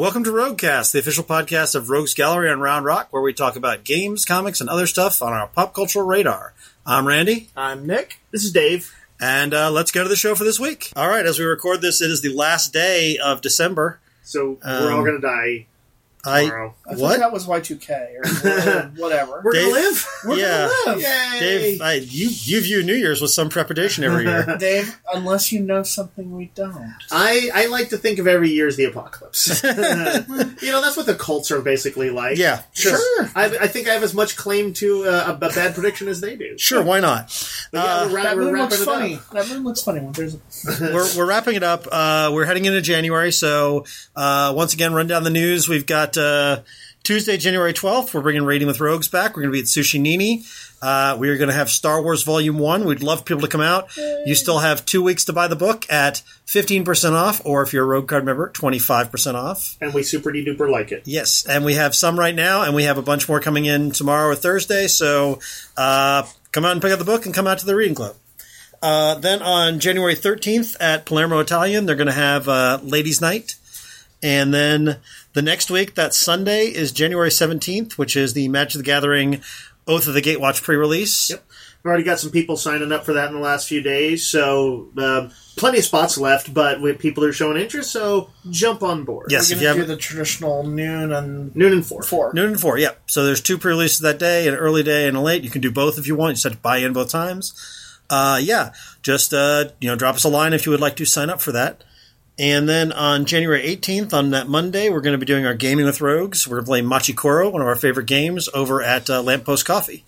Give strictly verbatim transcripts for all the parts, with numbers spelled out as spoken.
welcome to Roguecast, the official podcast of Rogues Gallery on Round Rock, where we talk about games, comics, and other stuff on our pop cultural radar. I'm Randy. I'm Nick. This is Dave. And uh, let's go to the show for this week. All right, as we record this, it is the last day of December. So we're um, all going to die tomorrow. I, I what? think that was Y two K or whatever. We're Dave, going to live? We're yeah. going to live. Yay! Dave, I, you, you view New Year's with some trepidation every year. Dave, unless you know something we don't. I, I like to think of every year as the apocalypse. You know, that's what the cults are basically like. Yeah, sure. sure. I, I think I have as much claim to uh, a, a bad prediction as they do. Sure, why not? But yeah, Uh, we're, ra- That we're moon wrapping looks it funny. up. That moon looks funny when there's. we're, we're wrapping it up. Uh, we're heading into January, so uh, once again, run down the news. We've got uh, Tuesday, January twelfth. We're bringing Raiding with Rogues back. We're going to be at Sushi Nini. Uh, we are going to have Star Wars Volume one. We'd love people to come out. You still have two weeks to buy the book at fifteen percent off, or if you're a Rogue Card member, twenty-five percent off. And we super duper like it. Yes, and we have some right now, and we have a bunch more coming in tomorrow or Thursday, so uh, come out and pick up the book and come out to the Reading Club. Uh, then on January thirteenth at Palermo Italian, they're going to have uh, Ladies' Night. And then the next week, that Sunday, is January seventeenth, which is the Magic the Gathering Oath of the Gatewatch pre-release. Yep. We've already got some people signing up for that in the last few days, so uh, plenty of spots left, but we, people are showing interest, so jump on board. Yes, We're if you going to have do the traditional noon and Noon and four. four. Noon and four, yeah. So there's two pre-releases that day, an early day and a late. You can do both if you want. You just have to buy in both times. Uh, yeah, just uh, you know, drop us a line if you would like to sign up for that. And then on January eighteenth, on that Monday, we're going to be doing our Gaming with Rogues. We're going to play Machikoro, one of our favorite games, over at uh, Lamppost Coffee.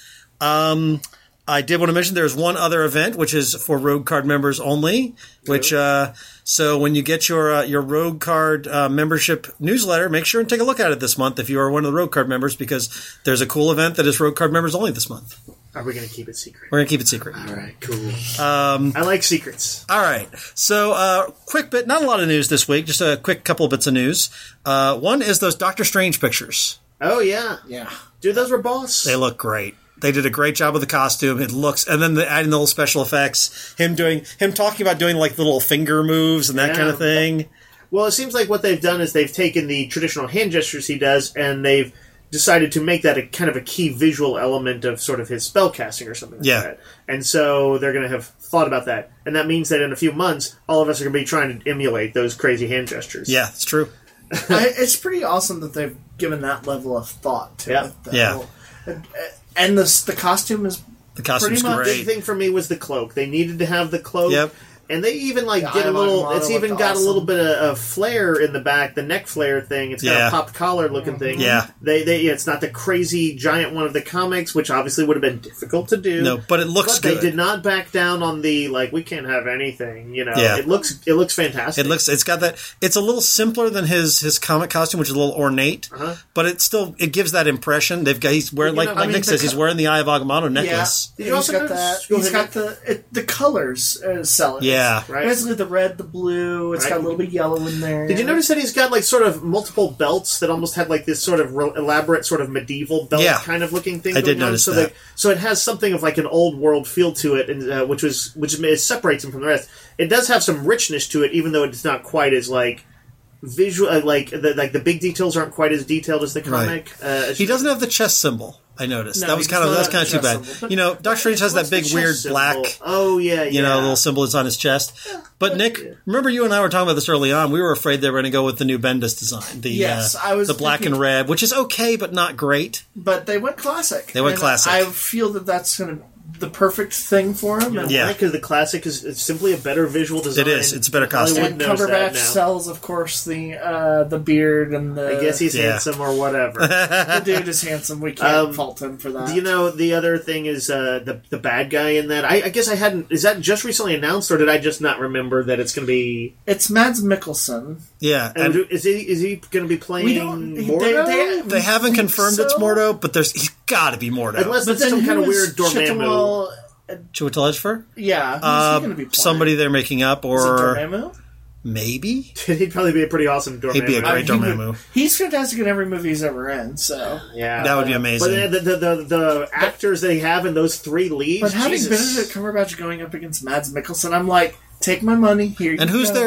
Um, I did want to mention there's one other event, which is for Rogue Card members only. Which uh, so when you get your uh, your Rogue Card uh, membership newsletter, make sure and take a look at it this month if you are one of the Rogue Card members, because there's a cool event that is Rogue Card members only this month. Are we going to keep it secret? We're going to keep it secret. All right, cool. Um, I like secrets. All right. So, uh, quick bit, not a lot of news this week, just a quick couple of bits of news. Uh, one is those Doctor Strange pictures. Oh, yeah. Yeah. Dude, those were boss. They look great. They did a great job with the costume. It looks, and then the, adding the little special effects, him doing, him talking about doing like little finger moves and that Yeah. kind of thing. Well, it seems like what they've done is they've taken the traditional hand gestures he does, and they've decided to make that a kind of a key visual element of sort of his spell casting or something like Yeah. that. And so they're going to have thought about that. And that means that in a few months, all of us are going to be trying to emulate those crazy hand gestures. Yeah, it's true. I, it's pretty awesome that they've given that level of thought to Yeah. it. though. Yeah. And, and the, the costume is The costume's Pretty much. The great. big thing for me was the cloak. They needed to have the cloak. Yep. And they even like The get a Eye of little. Agamotto It's even looked got awesome. a little bit of, of flare in the back, the neck flare thing. It's got Yeah. a popped collar looking thing. Yeah. They they yeah, it's not the crazy giant one of the comics, which obviously would have been difficult to do. No, but it looks But good. they did not back down on the like we can't have anything. You know, Yeah. it looks it looks fantastic. It looks, it's got that, it's a little simpler than his, his comic costume, which is a little ornate, Uh-huh. but it still, it gives that impression. They've got, he's wearing, Well, like, you know, like I Nick mean, says, the he's co- wearing the Eye of Agamotto necklace. Did Yeah, you he's also got notice- that. go He's ahead, got the it, the colors uh, sell it. Yeah. Right. Basically, the red, the blue. It's Right. got a little bit of yellow in there. Did you notice that he's got like sort of multiple belts that almost had like this sort of re- elaborate sort of medieval belt Yeah. kind of looking thing? I did going on? notice so that. so it has something of like an old world feel to it, and uh, which was which it separates him from the rest. It does have some richness to it, even though it's not quite as like visual. Uh, like the like the big details aren't quite as detailed as the comic. Uh, He doesn't have the chest symbol. I noticed No, that was he kind does of not that's kind of have too the bad. chest symbol. You know, Doctor Strange has that What's the big chest weird symbol? black, Oh yeah, yeah. you know, little symbol that's on his chest. But Nick, remember you and I were talking about this early on. We were afraid they were going to go with the new Bendis design, the Yes, uh, I was the black thinking- and red, which is okay but not great. But they went classic. They went And classic. I feel that that's going to the perfect thing for him. And, Yeah. because the classic is it's simply a better visual design. It is. It's a better costume. Hollywood and knows that Cumberbatch now. sells, of course, the uh, the beard and the. I guess he's Yeah. handsome or whatever. the dude is handsome. We can't Um, fault him for that. Do you know the other thing is uh, the the bad guy in that? I, I guess I hadn't. Is that just recently announced, or did I just not remember that it's going to be? It's Mads Mikkelsen. Yeah, And and is he is he going to be playing We don't. They, Mordo? they, they haven't think confirmed it's so, Mordo, but there's he's got to be Mordo. Unless But it's then some who kind of is weird Dormammu. Chiwetel- Chiwetel Ejiofor? Yeah, who's Uh, he going to be playing? somebody they're making up, Is it or Dormammu? maybe He'd probably be a pretty awesome Dormammu. he'd be a I great mean, he would- Dormammu. He's fantastic in every movie he's ever in. So, Yeah, That would be amazing. But the the, the, the actors they have in those three leads. but having Jesus. Benedict Cumberbatch going up against Mads Mikkelsen, I'm like, take my money here. You And who's go. their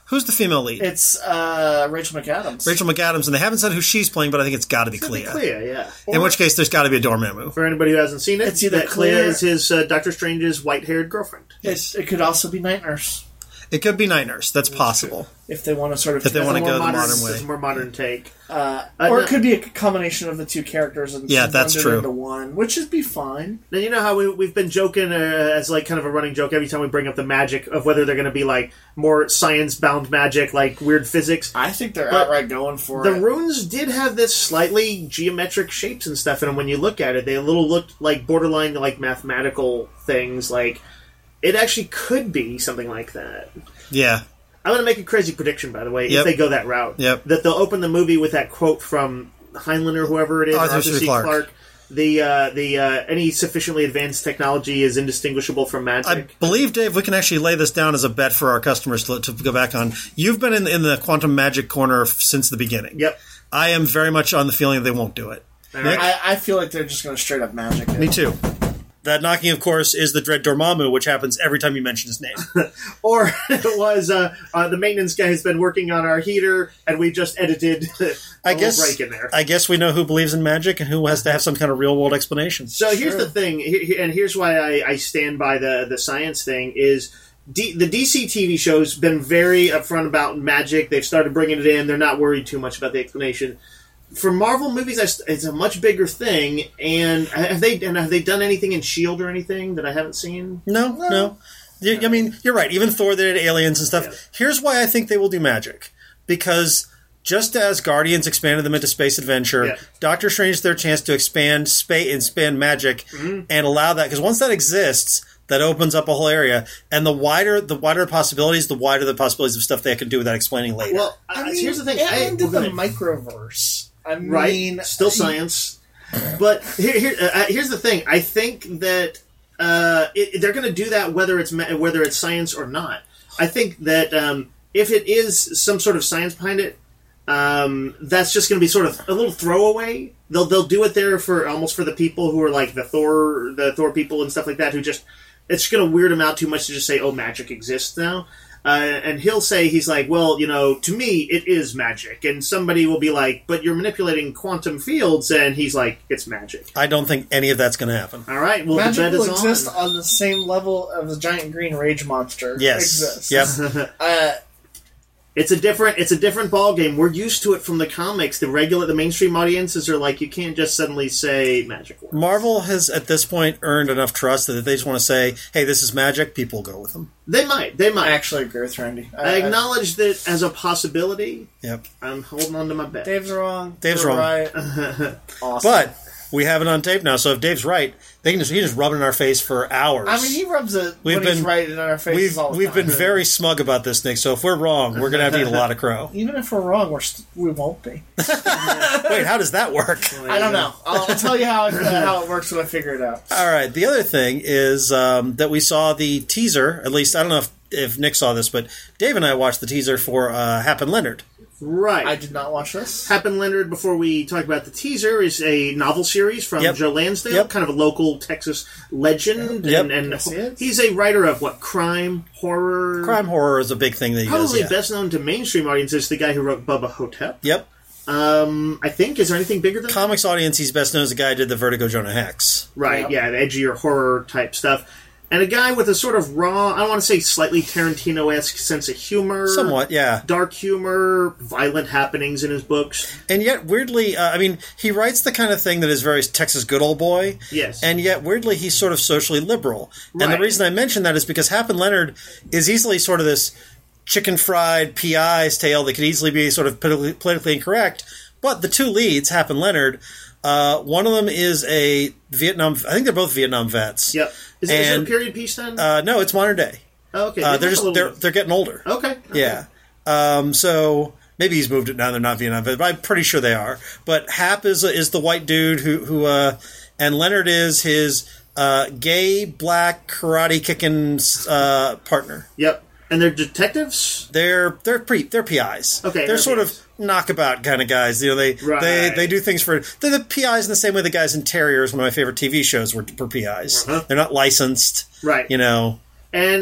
Who's the female lead? It's uh, Rachel McAdams. Rachel McAdams, and they haven't said who she's playing, but I think it's got to be Clea. Clea, yeah. In Or- which case, there's got to be a Dormammu. For anybody who hasn't seen it, It's either that Clea Clea- is his uh, Doctor Strange's white-haired girlfriend. It, it could also be Night Nurse It could be Night Nurse. That's possible. if they want to sort of. If they wanna It's a go more the modern way. It's a more modern take. uh, Uh, or no- it could be a combination of the two characters and Yeah, that's blended true. into one, which would be fine. Now, you know how we, we've been joking uh, as like kind of a running joke every time we bring up the magic of whether they're going to be like more science-bound magic, like weird physics. I think they're But outright going for The it. runes did have this slightly geometric shapes and stuff, and when you look at it, they a little looked like borderline like mathematical things. Like it actually could be something like that. Yeah. I'm going to make a crazy prediction, by the way, Yep. if they go that route. Yep. That they'll open the movie with that quote from Heinlein or whoever it is, Arthur Arthur C. C. Clarke. Clarke. The uh, the uh, any sufficiently advanced technology is indistinguishable from I magic. believe, Dave, we can actually lay this down as a bet for our customers to, to go back on. You've been in, in the quantum magic corner f- since the beginning. Yep. I am very much on the feeling that they won't do it. All Nick? right. I, I feel like they're just going to straight up magic it. Me too. That knocking, of course, is the Dread Dormammu, which happens every time you mention his name. Or it was uh, uh, the maintenance guy has been working on our heater, and we just edited a I little guess. break in there. I guess we know who believes in magic and who has to have some kind of real world explanation. So here's Sure. the thing, he- he- and here's why I, I stand by the the science thing is. D- the D C T V show's been very upfront about magic. They've started bringing it in. They're not worried too much about the explanation. For Marvel movies, I- it's a much bigger thing. And have they and have they done anything in Shield or anything that I haven't seen? No, no. You- I mean, you're right. Even Thor, they did aliens and stuff. Yeah. Here's why I think they will do magic. Because just as Guardians expanded them into space adventure, Yeah. Doctor Strange their chance to expand space and expand magic Mm-hmm. and allow that. Because once that exists, that opens up a whole area. And the wider the wider possibilities, the wider the possibilities of stuff they can do without explaining later. Well, I uh, mean, here's the thing. Ant-Man I, did well, the go ahead. microverse. I mean, Right, still science. But here, here, uh, here's the thing. I think that uh, it, they're going to do that whether it's ma- whether it's science or not. I think that um, if it is some sort of science behind it, um, that's just going to be sort of a little throwaway. They'll they'll do it there for almost for the people who are like the Thor the Thor people and stuff like that who just it's going to weird them out too much to just say oh magic exists now. Uh, and he'll say, he's like, well, you know, to me, it is magic. And somebody will be like, but you're manipulating quantum fields. And he's like, it's magic. I don't think any of that's going to happen. All right, well, the Magic bet will is exist on. on the same level of the giant green rage monster. Yes. exists. Yep. Uh, It's a different, it's a different ball game. We're used to it from the comics. The regular, the mainstream audiences are like, you can't just suddenly say magic works. Marvel has, at this point, earned enough trust that if they just want to say, hey, this is magic, people will go with them. They might, they I might. actually agree with Randy. I acknowledge that as a possibility. Yep. I'm holding on to my bet. Dave's wrong. Dave's You're wrong. Right. Awesome. But we have it on tape now, so if Dave's right, they can just, he can just rub it in our face for hours. I mean, he rubs it We've when he's been- right in our faces We've all the we've time. been very smug about this, Nick. So if we're wrong, we're going to have to eat a lot of crow. Even if we're wrong, we're st- we won't be. Wait, how does that work? I don't know. I'll, I'll tell you how it, uh, how it works when I figure it out. All right. The other thing is um, that we saw the teaser. At least I don't know if, if Nick saw this, but Dave and I watched the teaser for uh, Happen Leonard. Right. I did not watch this. Happen Leonard, before we talk about the teaser, is a novel series from Yep. Joe Lansdale, Yep. kind of a local Texas legend. Yep. And, and Yes, he is. he's a writer of, what, crime, horror? Crime horror is a big thing that he Probably does. Yeah. best known to mainstream audiences, the guy who wrote Bubba Hotep. Yep. Um, I think, is there anything bigger than that? Comics audience, he's best known as the guy who did the Vertigo Jonah Hex. Right, Yep. yeah, the edgier horror type stuff. And a guy with a sort of raw, I don't want to say slightly Tarantino-esque sense of humor. Somewhat, yeah. Dark humor, violent happenings in his books. And yet, weirdly, uh, I mean, he writes the kind of thing that is very Texas good old boy. Yes. And yet, weirdly, he's sort of socially liberal. And the Right. reason I mention that is because Happen Leonard is easily sort of this chicken fried P I's tale that could easily be sort of politically, politically incorrect. But the two leads, Happen Leonard, uh, one of them is a Vietnam. I think they're both Vietnam vets. Yep. Is, it- is it a And, period piece then? Uh, no, it's modern day. oh, okay. Uh, They they're look just a little- they're they're getting older. Okay. okay. Yeah. Um, so maybe he's moved it now. They're not Vietnam vets, but I'm pretty sure they are. But Hap is is the white dude who who uh, and Leonard is his uh, gay black karate kicking uh, partner. Yep. And they're detectives? They're they're pre they're P Is. Okay, they're they're sort P of Is. knockabout kind of guys. You know, they Right. they they do things for they're the P Is in the same way the guys in Terriers, one of my favorite T V shows, were, were P Is. Uh-huh. They're not licensed. Right. You know. And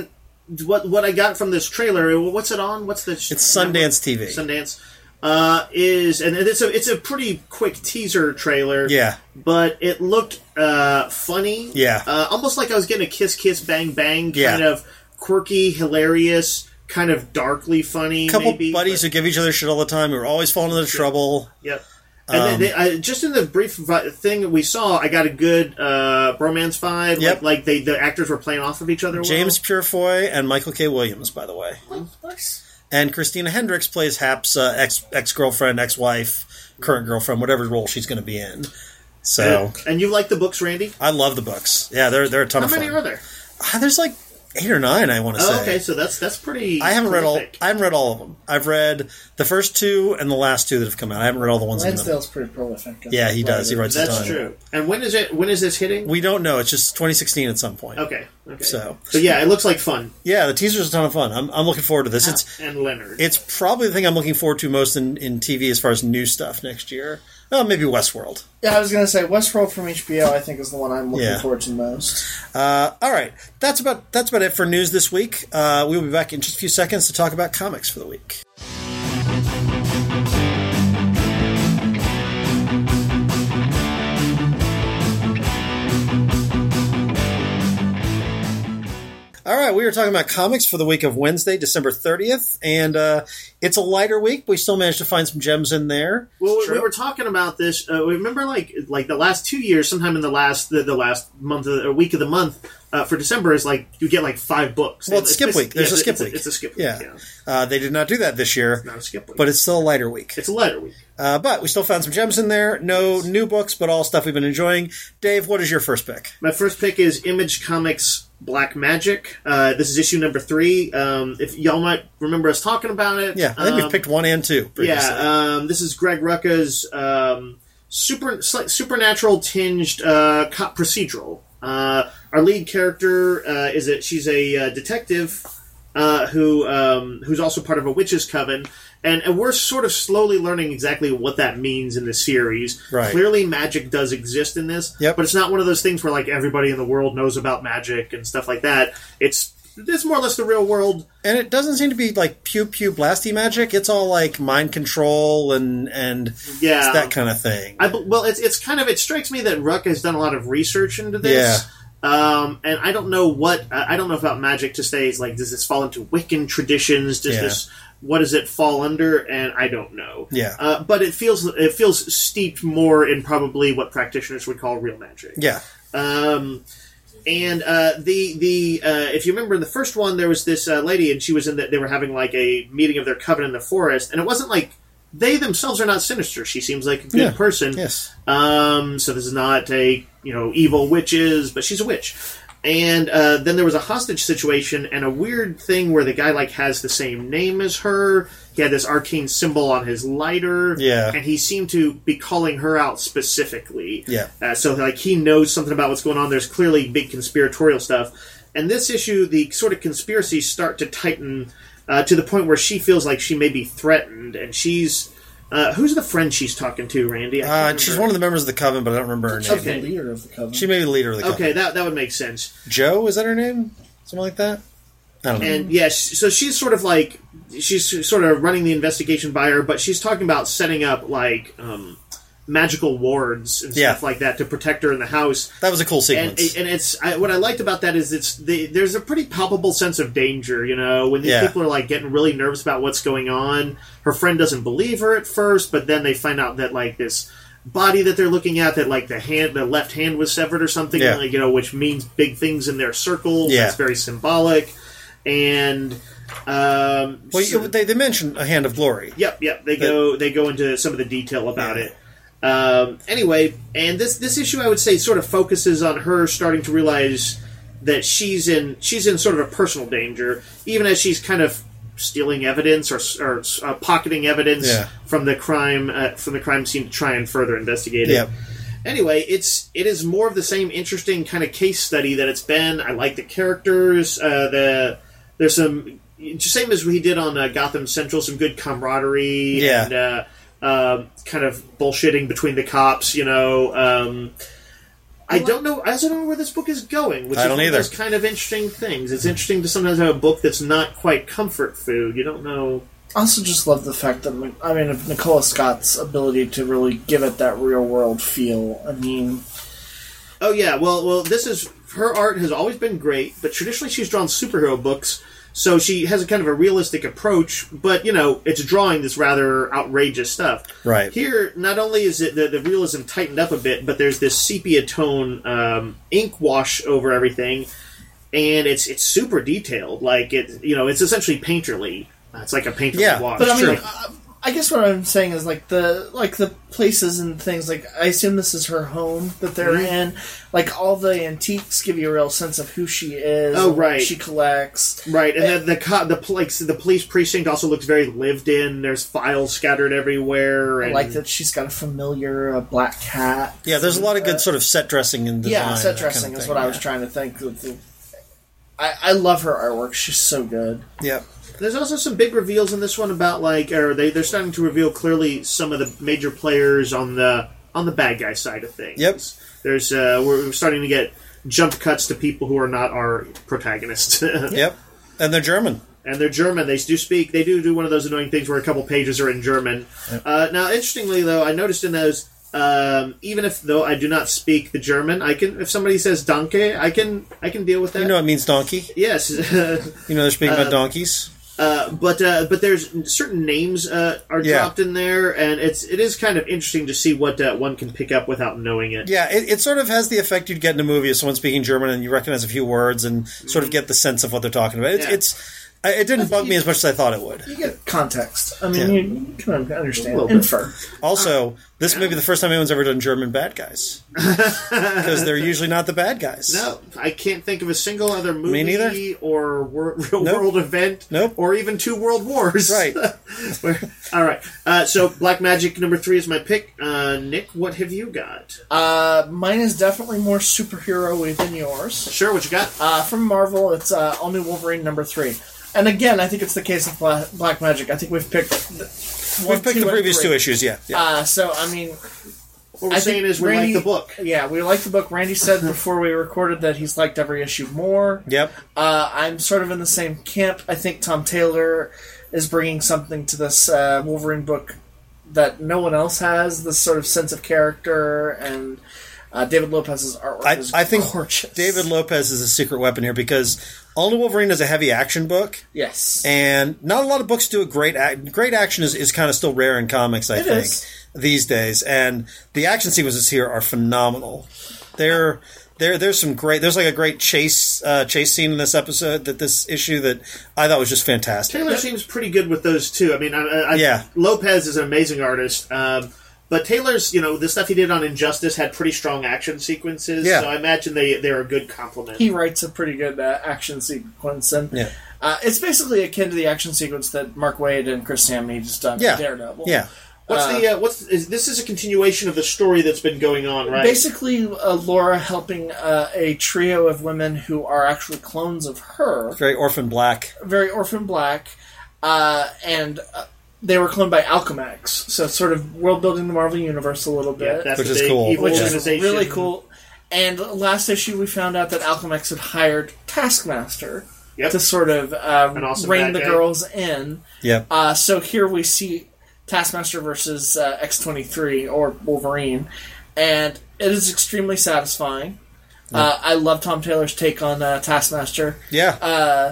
what what I got from this trailer, what's it on? What's the? It's Sundance T V. Sundance uh, is, and it's a it's a pretty quick teaser trailer. Yeah, but it looked uh, funny. Yeah, uh, almost like I was getting a Kiss Kiss Bang Bang kind yeah. of quirky, hilarious, kind of darkly funny. A couple maybe, buddies but, who give each other shit all the time. We were always falling into trouble. Yep. And Um, then they, I, just in the brief vi- thing we saw, I got a good uh, bromance vibe. Yep. Like, like they, the actors were playing off of each other. James well. Purefoy and Michael K. Williams, by the way. Nice. And Christina Hendricks plays Hap's uh, ex ex girlfriend, ex wife, current girlfriend, whatever role she's going to be in. So, And, and you like the books, Randy? I love the books. Yeah, they're they're a ton How of fun. many are there? Ah, there's like eight or nine, I want to Oh, say. okay, so that's that's pretty. I haven't prolific. read all. I haven't read all of them. I've read the first two and the last two that have come out. I haven't read all the ones. that have come out. Lansdale's pretty prolific. Yeah, he does. He writes a That's ton. true. And when is it? When is this hitting? We don't know. It's just twenty sixteen at some point. Okay. Okay. So, so yeah, it looks like fun. yeah, the teaser's a ton of fun. I'm, I'm looking forward to this. It's And Leonard. it's probably the thing I'm looking forward to most in, in T V as far as new stuff next year. Well, maybe Westworld. Yeah, I was going to say Westworld from H B O. I think is the one I'm looking Yeah. forward to most. Uh, all right, that's about that's about it for news this week. Uh, we'll be back in just a few seconds to talk about comics for the week. All right, we were talking about comics for the week of Wednesday, December thirtieth, and uh, it's a lighter week. We still managed to find some gems in there. Well, we, True. we were talking about this. Uh, remember, like like the last two years, sometime in the last the, the last month of the, or week of the month uh, for December is like you get like five books. Well, it's skip basically- week. There's yeah, a skip it's week. It's a skip week. Yeah, Yeah, uh, they did not do that this year, not a skip week, but it's still a lighter week. it's a lighter week. Uh, but we still found some gems in there. No new books, but all stuff we've been enjoying. Dave, what is your first pick? My first pick is Image Comics Black Magic. Uh, this is issue number three. Um, if y'all might remember us talking about it. Yeah, I think um, we've picked one and two previously. Yeah, um, this is Greg Rucka's um, super slight- supernatural tinged uh, cop procedural. Uh, our lead character uh, is a she's a uh, detective uh, who um, who's also part of a witches' coven, and, and we're sort of slowly learning exactly what that means in the series. Right. Clearly, magic does exist in this, Yep. but it's not one of those things where like everybody in the world knows about magic and stuff like that. It's it's more or less the real world. And it doesn't seem to be like pew pew blasty magic. It's all like mind control and and Yeah. it's that kind of thing. I, be- well, it's it's kind of it strikes me that Ruck has done a lot of research into this. Um, and I don't know what I don't know about magic to say. Is like, does this fall into Wiccan traditions? Does Yeah. this what does it fall under? And I don't know. Yeah. Uh, but it feels it feels steeped more in probably what practitioners would call real magic. yeah. Um, and uh, the the uh, if you remember in the first one, there was this uh, lady, and she was in that they were having like a meeting of their coven in the forest, and it wasn't like they themselves are not sinister. She seems like a good Yeah. person. Yes. Um, so this is not a you know evil witches, but she's a witch. And uh, then there was a hostage situation and a weird thing where the guy like has the same name as her. He had this arcane symbol on his lighter. Yeah. And he seemed to be calling her out specifically. Yeah. Uh, so like he knows something about what's going on. There's clearly big conspiratorial stuff. And this issue, the sort of conspiracies start to tighten uh, to the point where she feels like she may be threatened, and she's. Uh, who's the friend she's talking to, Randy? I can't Uh, remember. she's one of the members of the coven, but I don't remember her name. She's Okay. the leader of the coven. She may be the leader of the coven. Okay, that that would make sense. Joe, is that her name? Something like that? I don't know. And yes, so she's sort of like she's sort of running the investigation by her, but she's talking about setting up like um, magical wards and Yeah. stuff like that to protect her in the house. That was a cool And, sequence. and it's I, what I liked about that is it's the, there's a pretty palpable sense of danger. You know, when these Yeah. people are like getting really nervous about what's going on. Her friend doesn't believe her at first, but then they find out that like this body that they're looking at, that like the hand, the left hand was severed or something. Yeah. Like, you know, which means big things in their circle. Yeah. That's very symbolic. And um, well, so- you, they, they mentioned A Hand of Glory. Yep, yep. They go they go into some of the detail about Yeah. it. Um, anyway, and this this issue I would say sort of focuses on her starting to realize that she's in she's in sort of a personal danger, even as she's kind of stealing evidence or, or uh, pocketing evidence Yeah. from the crime uh, from the crime scene to try and further investigate it. Yep. Anyway, it's it is more of the same interesting kind of case study that it's been. I like the characters. Uh, the there's some same as we did on uh, Gotham Central, some good camaraderie Yeah. and uh, uh, kind of bullshitting between the cops. You know, um, I don't know. I also don't know where this book is going. Which I is don't one of either. those kind of interesting things. It's interesting to sometimes have a book that's not quite comfort food. You don't know. I also just love the fact that, I mean, of Nicola Scott's ability to really give it that real world feel. I mean, Oh yeah, well, well, this is her art has always been great, but traditionally she's drawn superhero books, so she has a kind of a realistic approach. But you know, it's drawing this rather outrageous stuff. Right. Here, not only is it the, the realism tightened up a bit, but there's this sepia tone um, ink wash over everything, and it's it's super detailed. Like it, you know, it's essentially painterly. It's like a painterly Yeah, wash. but I mean, true. uh, I guess what I'm saying is like the like the places and things. Like I assume this is her home that they're Mhm. in. Like all the antiques give you a real sense of who she is. Oh, and what right. she collects. Right, and then the co- the pl- like, the police precinct also looks very lived in. There's files scattered everywhere. I And, like that she's got a familiar uh, black cat. Yeah, there's a lot of good Uh, sort of set dressing and design. Yeah, set that dressing kind of is thing, what I yeah. was trying to think. Of the- I, I love her artwork. She's so good. Yep. There's also some big reveals in this one about like, or they they're starting to reveal clearly some of the major players on the on the bad guy side of things. Yep. There's uh, we're starting to get jump cuts to people who are not our protagonists. Yep. And they're German. And they're German. They do speak. They do do one of those annoying things where a couple pages are in German. Yep. Uh, now, interestingly, though, I noticed in those, um, even if though I do not speak the German, I can. If somebody says "danke," I can. I can deal with that. You know it means donkey. Yes. You know they're speaking Uh, about donkeys. Uh, but uh, but there's certain names uh, are Yeah. dropped in there, and it's it is kind of interesting to see what uh, one can pick up without knowing it. Yeah, it, it sort of has the effect you'd get in a movie of someone speaking German and you recognize a few words and sort of get the sense of what they're talking about. It's, Yeah. it's I- it didn't bug me as much as I thought it would. You get context. I mean, Yeah. you, you can understand. A little bit. Infer. Also, this may be the first time anyone's ever done German bad guys because they're usually not the bad guys. No, I can't think of a single other movie Me neither. or wor- real Nope. world event, Nope. or even two world wars. Right. Where- all right. Uh, so Black Magic number three is my pick. Uh, Nick, what have you got? Uh, mine is definitely more superhero-y than yours. Sure, what you got? Uh, from Marvel, it's uh, All New Wolverine number three. And again, I think it's the case of Bla- Black Magic. I think we've picked the, one, We've picked two, the and previous three. two issues, yeah. yeah. Uh, so, I mean, What we're I saying think is we Randy- like the book. yeah, we like the book. Randy said before we recorded that he's liked every issue more. Yep. Uh, I'm sort of in the same camp. I think Tom Taylor is bringing something to this uh, Wolverine book that no one else has, this sort of sense of character, and uh, David Lopez's artwork I, is I think gorgeous. David Lopez is a secret weapon here because All New Wolverine is a heavy action book, Yes. and not a lot of books do a great act. Great action is, is kind of still rare in comics, I It think, is. these days. And the action sequences here are phenomenal. They're there. There's some great. There's like a great chase uh, chase scene in this episode, that this issue that I thought was just fantastic. Taylor seems pretty good with those too. I mean, I, I, Yeah. Lopez is an amazing artist, um, but Taylor's, you know, the stuff he did on Injustice had pretty strong action sequences. Yeah. So I imagine they they're a good complement. He writes a pretty good uh, action sequence, and Yeah. uh, it's basically akin to the action sequence that Mark Waid and Chris Samney just done Yeah. in Daredevil. Yeah. What's Uh, the uh, what's is, this is a continuation of the story that's been going on, right? Basically, uh, Laura helping uh, a trio of women who are actually clones of her, Very Orphan Black. very orphan black, uh, and uh, they were cloned by Alchemax. So it's sort of world building the Marvel Universe a little yeah, bit, that's Which a is big cool. evil which is organization. really cool. And last issue, we found out that Alchemax had hired Taskmaster Yep. to sort of uh, An awesome rein bad the guy. girls in. Yep. Uh, so here we see Taskmaster versus uh, X twenty-three, or Wolverine, and it is extremely satisfying. Uh, I love Tom Taylor's take on uh, Taskmaster. Yeah. Uh,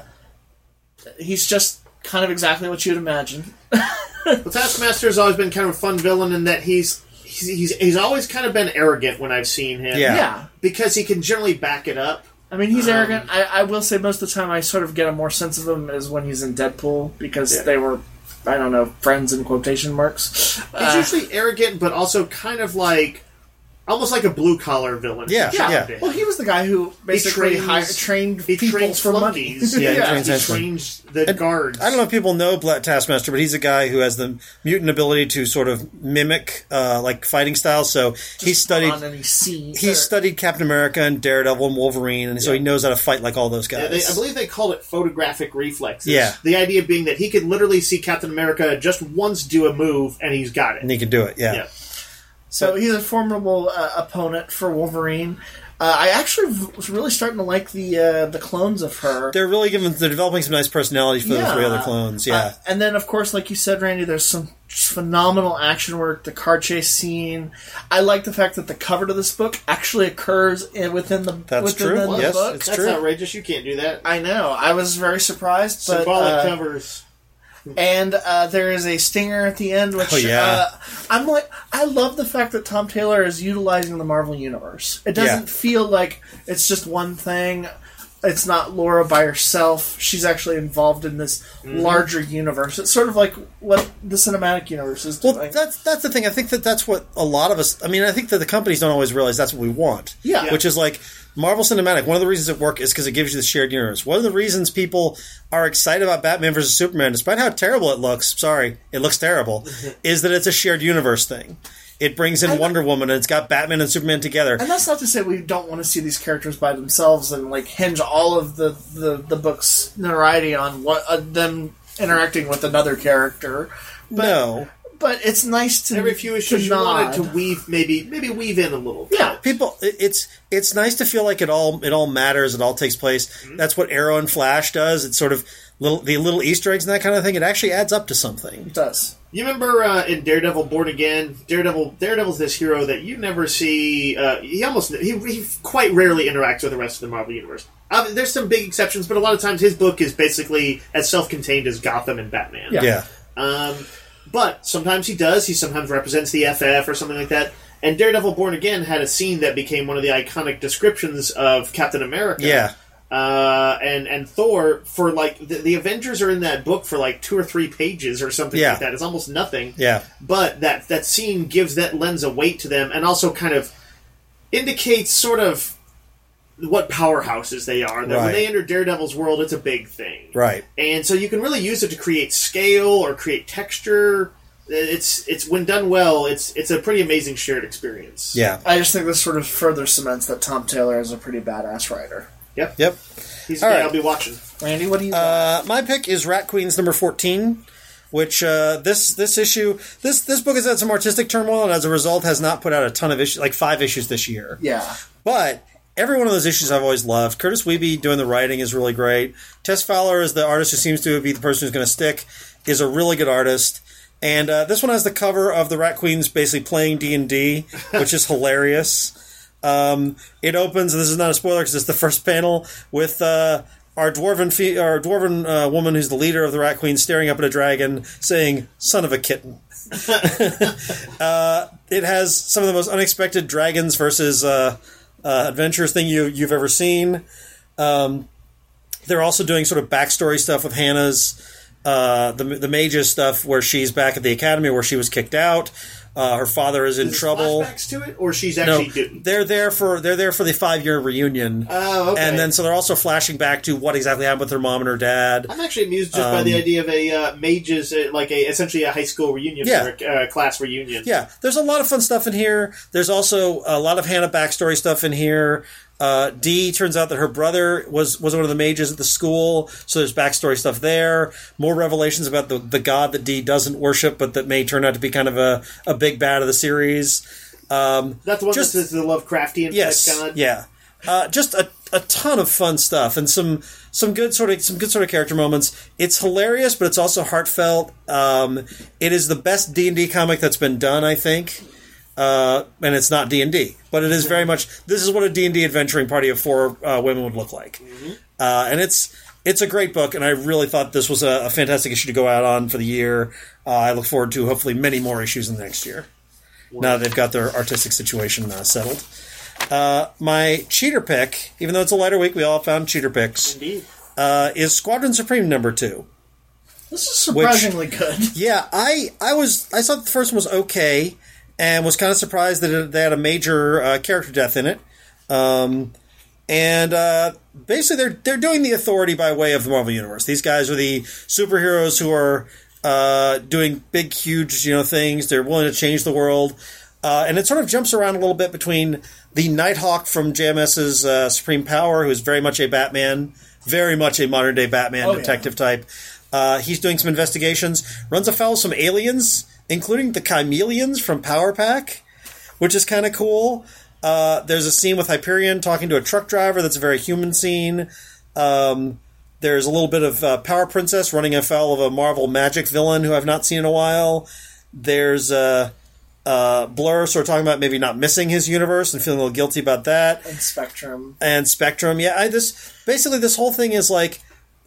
he's just kind of exactly what you'd imagine. Well, Taskmaster has always been kind of a fun villain in that he's he's he's, he's always kind of been arrogant when I've seen him. Yeah. Yeah. because he can generally back it up. I mean, he's Um, arrogant. I, I will say most of the time I sort of get a more sense of him is when he's in Deadpool, because Yeah. they were, I don't know, friends in quotation marks. He's Uh, usually arrogant, but also kind of like almost like a blue collar villain. Yeah, yeah. yeah. Well, he was the guy who basically trains- hired, trained He people trains for flunkies. money. Yeah, he yeah, trains he henchmen. trains the guards. I don't know if people know Black Taskmaster, but he's a guy who has the mutant ability to sort of mimic uh, like fighting styles. So he studied on any scene. he or- studied Captain America and Daredevil and Wolverine, and so he knows how to fight like all those Yeah, guys. they, I believe they called it photographic reflexes. Yeah. The idea being that he could literally see Captain America just once do a move, and he's got it. and he can do it. Yeah. Yeah. So he's a formidable uh, opponent for Wolverine. Uh, I actually was really starting to like the uh, the clones of her. They're really giving, they're developing some nice personalities for Yeah. the three other clones, yeah. Uh, and then, of course, like you said, Randy, there's some just phenomenal action work, the car chase scene. I like the fact that the cover to this book actually occurs in, within the That's within true. The, the Yes, book. it's That's true. outrageous. You can't do that. I know. I was very surprised, but Symbolic uh, covers. and uh, there is a stinger at the end, which Oh, yeah. uh, I'm like. I love the fact that Tom Taylor is utilizing the Marvel universe. It doesn't Yeah. feel like it's just one thing. It's not Laura by herself. She's actually involved in this Mm-hmm. larger universe. It's sort of like what the cinematic universe is doing. Well, that's that's the thing. I think that that's what a lot of us. I mean, I think that the companies don't always realize that's what we want. Yeah. Which is like Marvel Cinematic. One of the reasons it works is because it gives you the shared universe. One of the reasons people are excited about Batman versus Superman, despite how terrible it looks. Sorry, it looks terrible. Is that it's a shared universe thing. It brings in And- Wonder Woman, and it's got Batman and Superman together. And that's not to say we don't want to see these characters by themselves and like hinge all of the, the, the book's notoriety on what uh, them interacting with another character. But, no. but it's nice to Every few issues, you nod. wanted to weave, maybe maybe weave in a little. Yeah. People, it- it's it's nice to feel like it all it all matters. It all takes place. That's what Arrow and Flash does. It's sort of little the little Easter eggs and that kind of thing. It actually adds up to something. It does. You remember uh, in Daredevil Born Again, Daredevil Daredevil's this hero that you never see. Uh, he almost he, he quite rarely interacts with the rest of the Marvel universe. Uh, there's some big exceptions, but a lot of times his book is basically as self-contained as Gotham and Batman. Yeah. Yeah. Um, but sometimes he does. He sometimes represents the F F or something like that. And Daredevil Born Again had a scene that became one of the iconic descriptions of Captain America. Yeah. Uh, and and Thor for like the, the Avengers are in that book for like two or three pages or something Yeah. like that. It's almost nothing. Yeah. But that that scene gives that lends a weight to them, and also kind of indicates sort of what powerhouses they are. That Right. when they enter Daredevil's world, it's a big thing, Right. and so you can really use it to create scale or create texture. It's it's when done well, it's it's a pretty amazing shared experience. Yeah. I just think this sort of further cements that Tom Taylor is a pretty badass writer. Yep. Yep. He's All the guy right. I'll be watching. Randy, what do you got? Uh, my pick is Rat Queens number fourteen, which uh, this this issue this this book has had some artistic turmoil, and as a result has not put out a ton of issues, like five issues this year. Yeah. But every one of those issues I've always loved. Curtis Wiebe doing the writing is really great. Tess Fowler is the artist who seems to be the person who's going to stick, is a really good artist. And uh, this one has the cover of the Rat Queens basically playing D and D, which is hilarious. Um, it opens, and this is not a spoiler because it's the first panel, with uh, our dwarven fe- our dwarven uh, woman who's the leader of the Rat Queens staring up at a dragon saying, "Son of a kitten." uh, it has some of the most unexpected dragons versus uh, uh, adventures thing you, you've ever seen. Um, they're also doing sort of backstory stuff with Hannah's, uh, the, the mage's stuff where she's back at the academy where she was kicked out. Uh, her father is in Is trouble. flashbacks to it, or she's No, actually do- they're there for they're there for the five year reunion. Oh, okay. And then so they're also flashing back to what exactly happened with her mom and her dad. I'm actually amused just by the Um, idea of a uh, mages, uh, like a essentially a high school reunion, Yeah. or a uh, class reunion. Yeah, there's a lot of fun stuff in here. There's also a lot of Hannah backstory stuff in here. Uh, Dee turns out that her brother was, was one of the mages at the school, so there's backstory stuff there. More revelations about the, the god that Dee doesn't worship, but that may turn out to be kind of a, a big bad of the series. Um, That's the one Just- that's the Lovecraftian yes, type god. yeah. Uh, just a, a ton of fun stuff and some some good sort of some good sort of character moments. It's hilarious, but it's also heartfelt. Um, it is the best D and D comic that's been done, I think. Uh, and it's not D and D, but it is very much. This is what a D and D adventuring party of four uh, women would look like, uh, and it's it's a great book. And I really thought this was a, a fantastic issue to go out on for the year. Uh, I look forward to hopefully many more issues in the next year. Now that they've got their artistic situation uh, settled. Uh, my cheater pick, even though it's a lighter week, we all found cheater picks. Indeed. Uh, is Squadron Supreme number two. This is surprisingly good. Yeah, I I was I thought the first one was okay, and was kind of surprised that it, they had a major uh, character death in it. Um, and uh, basically, they're they're doing the Authority by way of the Marvel Universe. These guys are the superheroes who are uh, doing big, huge, you know, things. They're willing to change the world, uh, and it sort of jumps around a little bit between the Nighthawk from J M S's uh, Supreme Power, who is very much a Batman, very much a modern day Batman Oh, detective type. Uh, he's doing some investigations, runs afoul of some aliens, including the Chimelians from Power Pack, which is kind of cool. Uh, there's a scene with Hyperion talking to a truck driver that's a very human scene. Um, there's a little bit of uh, Power Princess running afoul of a Marvel magic villain who I've not seen in a while. There's uh, uh, Blur sort of talking about maybe not missing his universe and feeling a little guilty about that. And Spectrum. And Spectrum, yeah. I this basically this whole thing is like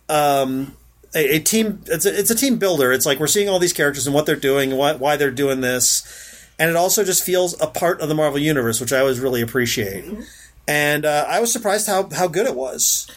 um, a, a team. It's a, it's a team builder. It's like we're seeing all these characters and what they're doing, why, why they're doing this. And it also just feels a part of the Marvel Universe, which I always really appreciate. Mm-hmm. And uh, I was surprised how, how good it was.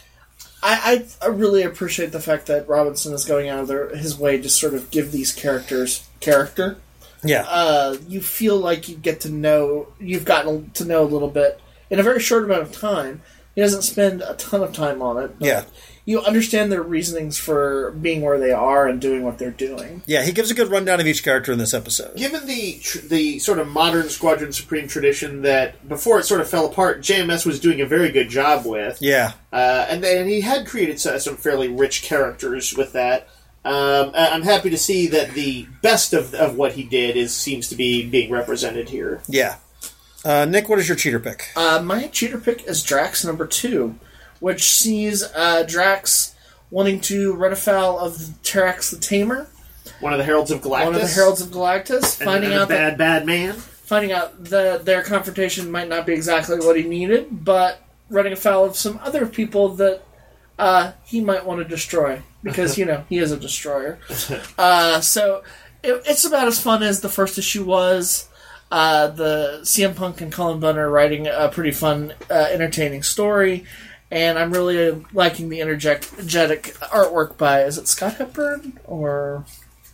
I, I, I really appreciate the fact that Robinson is going out of their, his way to sort of give these characters character. Yeah. Uh, you feel like you get to know, you've gotten to know a little bit in a very short amount of time. He doesn't spend a ton of time on it. But yeah. You understand their reasonings for being where they are and doing what they're doing. Yeah, he gives a good rundown of each character in this episode. Given the tr- the sort of modern Squadron Supreme tradition that before it sort of fell apart, J M S was doing a very good job with. Yeah. Uh, and then he had created some fairly rich characters with that. Um, I'm happy to see that the best of, of what he did is seems to be being represented here. Yeah. Uh, Nick, what is your cheater pick? Uh, my cheater pick is Drax number two, which sees uh, Drax wanting to run afoul of Terrax the Tamer, one of the Heralds of Galactus. One of the Heralds of Galactus, and, finding and out bad, that, bad man. Finding out that their confrontation might not be exactly what he needed, but running afoul of some other people that uh, he might want to destroy because you know he is a destroyer. Uh, so it, it's about as fun as the first issue was. Uh, the C M Punk and Colin Bunn are writing a pretty fun, uh, entertaining story. And I'm really liking the energetic artwork by, is it Scott Hepburn? Or...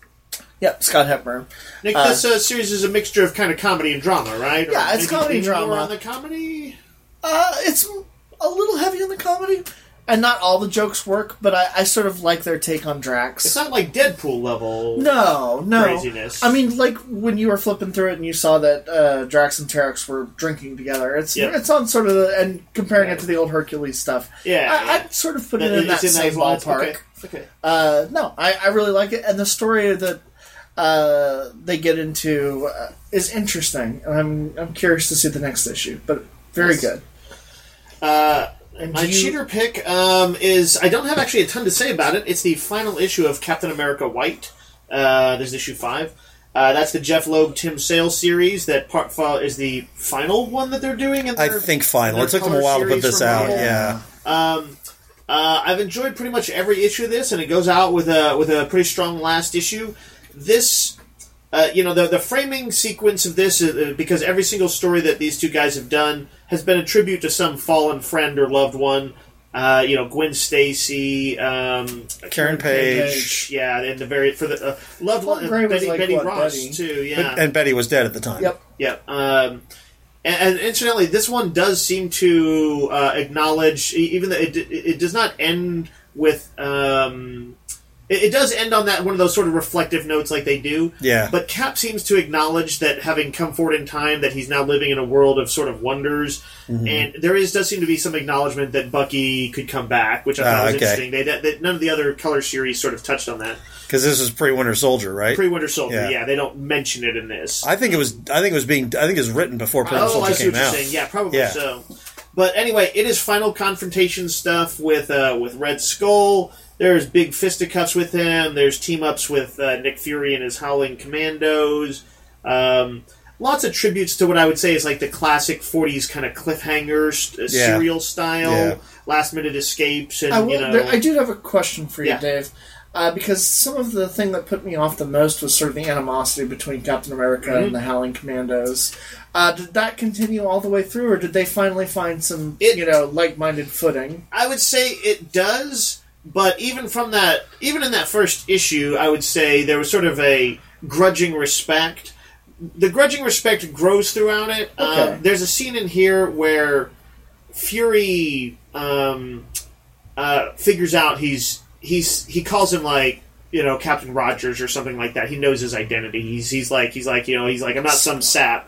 Yep, Scott Hepburn. Nick, uh, this uh, series is a mixture of kind of comedy and drama, right? Or yeah, it's comedy and drama. More on the comedy? Uh, it's a little heavy on the comedy. And not all the jokes work, but I, I sort of like their take on Drax. It's not like Deadpool level no, no. craziness. I mean, like when you were flipping through it and you saw that uh, Drax and Terrax were drinking together. It's yep. it's on sort of the, and comparing yeah. it to the old Hercules stuff. Yeah, I, yeah. I'd sort of put it in that in same ballpark. Okay. okay. Uh, no, I, I really like it, and the story that uh, they get into uh, is interesting. And I'm I'm curious to see the next issue, but very yes. good. Uh. My you... cheater pick um, is... I don't have actually a ton to say about it. It's the final issue of Captain America White. Uh, there's issue five. Uh, that's the Jeff Loeb, Tim Sale series that part is the final one that they're doing. In their, I think final. It took them a while to put this out. Yeah. Um, uh, I've enjoyed pretty much every issue of this, and it goes out with a with a pretty strong last issue. This... Uh, you know, the the framing sequence of this, uh, because every single story that these two guys have done has been a tribute to some fallen friend or loved one. Uh, you know, Gwen Stacy, um, Karen, Karen Page. Page, yeah, and the very for the uh, loved well, one, uh, Betty, like, Betty what, Ross Betty? too, yeah, but, and Betty was dead at the time. Yep, yep. Um, and, and incidentally, this one does seem to uh, acknowledge, even though it it does not end with. Um, It does end on that one of those sort of reflective notes like they do. Yeah. But Cap seems to acknowledge that having come forward in time, that he's now living in a world of sort of wonders. Mm-hmm. And there is does seem to be some acknowledgement that Bucky could come back, which I thought uh, was okay. interesting. They, they, none of the other color series sort of touched on that. Because this is pre-Winter Soldier, right? Pre-Winter Soldier, yeah. yeah. They don't mention it in this. I think it was. I think it was being. I think it was written before pre-Winter oh, Soldier I see came what you're out. Saying. Yeah, probably yeah. so. But anyway, it is final confrontation stuff with uh, with Red Skull. There's big fisticuffs with him. There's team-ups with uh, Nick Fury and his Howling Commandos. Um, lots of tributes to what I would say is like the classic forties kind of cliffhanger uh, yeah. serial style, yeah. last-minute escapes. And, I, will, you know, there, I do have a question for you, yeah. Dave. Uh, because some of the thing that put me off the most was sort of the animosity between Captain America mm-hmm. and the Howling Commandos. Uh, did that continue all the way through, or did they finally find some, it, you know, like-minded footing? I would say it does, but even from that, even in that first issue, I would say there was sort of a grudging respect. The grudging respect grows throughout it. Okay. Um, there's a scene in here where Fury um, uh, figures out he's he's he calls him like, you know, Captain Rogers or something like that. He knows his identity. He's he's like he's like you know he's like I'm not some sap.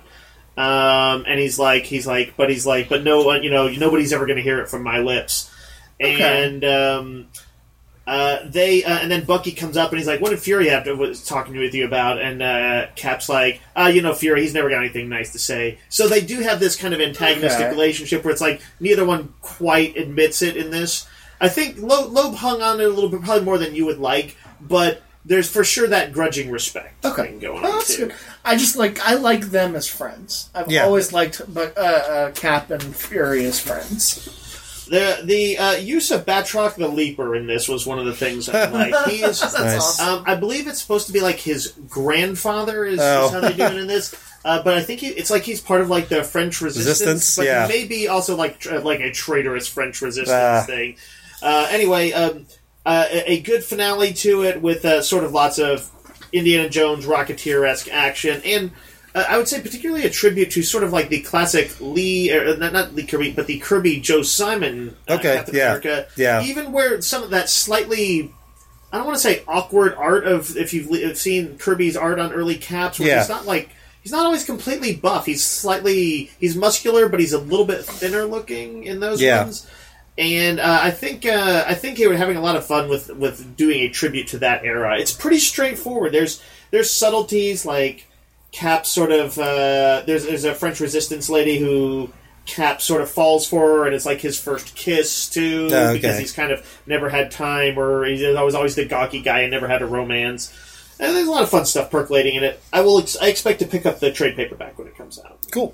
Um, and he's like he's like but he's like but no one you know nobody's ever going to hear it from my lips. Okay. And um, Uh, they uh, and then Bucky comes up and he's like, "What did Fury have to was talking with you about?" And uh, Cap's like, "Ah, uh, you know, Fury, he's never got anything nice to say." So they do have this kind of antagonistic Okay. relationship where it's like neither one quite admits it in this. I think Loeb, Loeb hung on it a little bit, probably more than you would like, but there's for sure that grudging respect Okay. thing going Oh, on that's too. good. I just like I like them as friends. I've Yeah. always liked but uh, uh, Cap and Fury as friends. The the uh, use of Batroc the Leaper in this was one of the things I like. He is, That's Nice. awesome. um, I believe it's supposed to be like his grandfather is, Oh. is how they do it in this. Uh, but I think he, it's like he's part of like the French resistance, Resistance, but yeah. maybe also like tr- like a traitorous French resistance Ah. thing. Uh, anyway, um, uh, a, a good finale to it with uh, sort of lots of Indiana Jones Rocketeer-esque action and. Uh, I would say particularly a tribute to sort of like the classic Lee, or not, not Lee Kirby, but the Kirby Joe Simon uh, Okay, Captain yeah, America. yeah. Even where some of that slightly, I don't want to say awkward art of, if you've li- seen Kirby's art on early Caps, where Yeah. he's not like, he's not always completely buff. He's slightly, he's muscular, but he's a little bit thinner looking in those Yeah. ones. And uh, I think uh, I think they were having a lot of fun with, with doing a tribute to that era. It's pretty straightforward. There's there's subtleties like Cap sort of uh, there's there's a French resistance lady who Cap sort of falls for, and it's like his first kiss too, Oh, okay. because he's kind of never had time, or he's always always the gawky guy and never had a romance. And there's a lot of fun stuff percolating in it. I will ex- I expect to pick up the trade paperback when it comes out. Cool.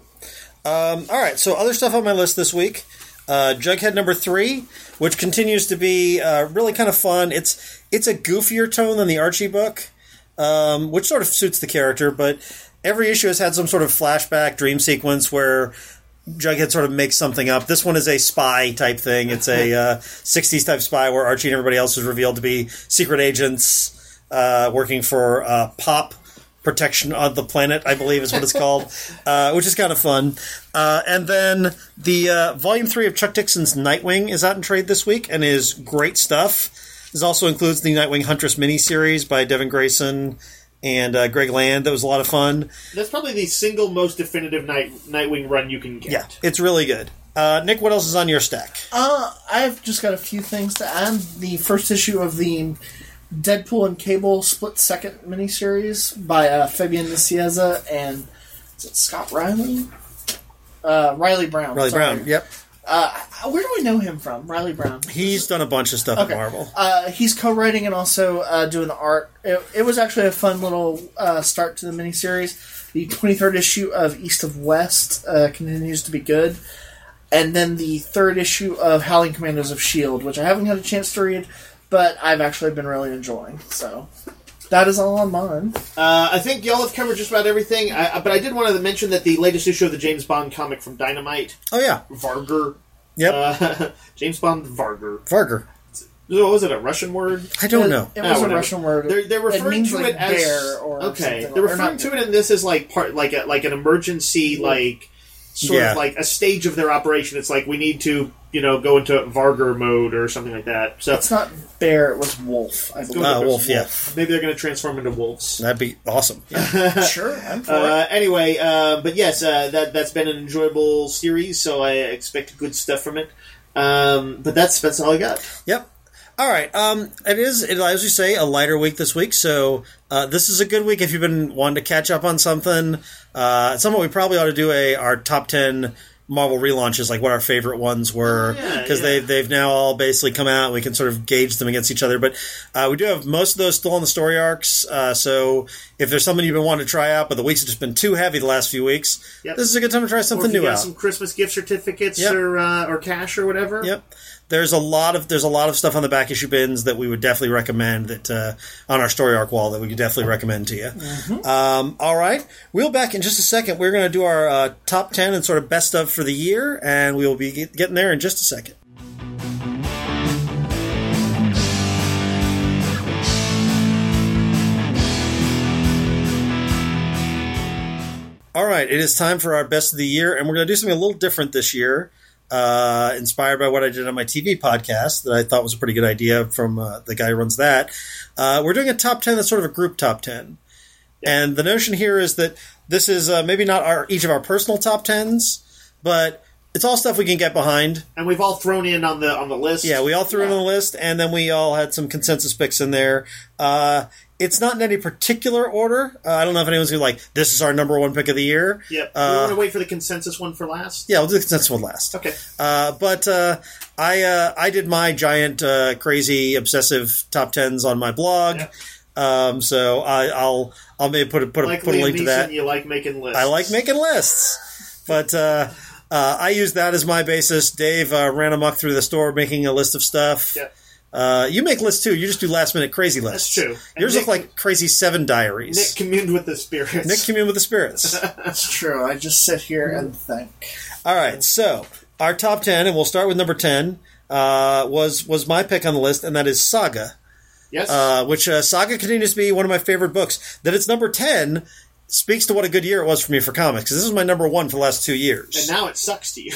Um, all right, so other stuff on my list this week. Uh, Jughead number three, which continues to be uh, really kind of fun. It's it's a goofier tone than the Archie book, um, which sort of suits the character, but every issue has had some sort of flashback dream sequence where Jughead sort of makes something up. This one is a spy type thing. It's a uh, sixties type spy where Archie and everybody else is revealed to be secret agents uh, working for uh, Pop Protection of the Planet, I believe is what it's called, uh, which is kind of fun. Uh, and then the uh, Volume three of Chuck Dixon's Nightwing is out in trade this week and is great stuff. This also includes the Nightwing Huntress miniseries by Devin Grayson and uh, Greg Land. That was a lot of fun. That's probably the single most definitive Night Nightwing run you can get. Yeah, it's really good. Uh, Nick, what else is on your stack? Uh, I've just got a few things to add. The first issue of the Deadpool and Cable split second miniseries by uh, Fabian Nicieza and is it Scott Riley? Uh, Riley Brown. Riley sorry. Brown, yep. Uh, where do I know him from? Riley Brown. He's done a bunch of stuff Okay. at Marvel. Uh, he's co-writing and also uh, doing the art. It, it was actually a fun little uh, start to the miniseries. The twenty-third issue of East of West uh, continues to be good. And then the third issue of Howling Commandos of S H I E L D, which I haven't had a chance to read, but I've actually been really enjoying. So that is all on mine. Uh, I think y'all have covered just about everything, I, but I did want to mention that the latest issue of the James Bond comic from Dynamite, Oh, yeah. Varger, Yep. uh, James Bond Varger. Varger. Oh, was it a Russian word? I don't It- know. It Ah, was a whatever. Russian word. They're, they're referring means to like it as bear or okay. something, They're or referring not to bear. it in this as like part like a, like an emergency like sort Yeah. of like a stage of their operation. It's like we need to you know go into Varger mode or something like that. So It's not bear, it was wolf, I believe. Uh, wolf, yeah. maybe they're going to transform into wolves. That'd be awesome. Sure, I'm for it. Uh, anyway, uh, but yes, uh, that that's been an enjoyable series, so I expect good stuff from it. Um, but that's that's all I got. Yep. All right. Um, it is, it, as you say, a lighter week this week. So uh, this is a good week if you've been wanting to catch up on something. Uh, at some point, we probably ought to do a our top ten Marvel relaunches, like what our favorite ones were, Oh, yeah, because yeah. they they've now all basically come out. We can sort of gauge them against each other. But uh, we do have most of those still on the story arcs. Uh, so if there's something you've been wanting to try out, but the weeks have just been too heavy the last few weeks, Yep. this is a good time to try Or something if you new got out. some Christmas gift certificates Yep. or uh, or cash or whatever. Yep. There's a lot of there's a lot of stuff on the back issue bins that we would definitely recommend that uh, on our story arc wall that we could definitely recommend to you. Mm-hmm. Um, all right, we'll back in just a second. We're going to do our uh, top ten and sort of best of for the year, and we will be get, getting there in just a second. All right, it is time for our best of the year, and we're going to do something a little different this year. Uh, inspired by what I did on my T V podcast that I thought was a pretty good idea from uh, the guy who runs that. Uh, we're doing a top ten that's sort of a group top ten. And the notion here is that this is uh, maybe not our each of our personal top tens, but it's all stuff we can get behind. And we've all thrown in on the on the list. Yeah, we all threw yeah. in on the list, and then we all had some consensus picks in there. Uh, it's not in any particular order. Uh, I don't know if anyone's going to be like, this is our number one pick of the year. Yep. Uh, you want to wait for the consensus one for last? Yeah, we'll do the consensus one last. Okay. Uh, but uh, I uh, I did my giant, uh, crazy, obsessive top tens on my blog. Yeah. Um, so I, I'll I'll maybe put a, put a, like put a Liam link Neeson, to that. You like making lists. I like making lists, but uh, uh, I use that as my basis. Dave uh, ran amok through the store making a list of stuff. Yeah. Uh, you make lists too. You just do last minute crazy lists. That's true. And Yours Nick, look like Crazy Seven Diaries. Nick communed with the spirits. Nick communed with the spirits. That's true. I just sit here and think. All right, so our top ten, and we'll start with number ten. Uh, was was my pick on the list, and that is Saga. Yes. Uh, which uh, Saga continues to be one of my favorite books. That it's number ten speaks to what a good year it was for me for comics, because this was my number one for the last two years. And now it sucks to you.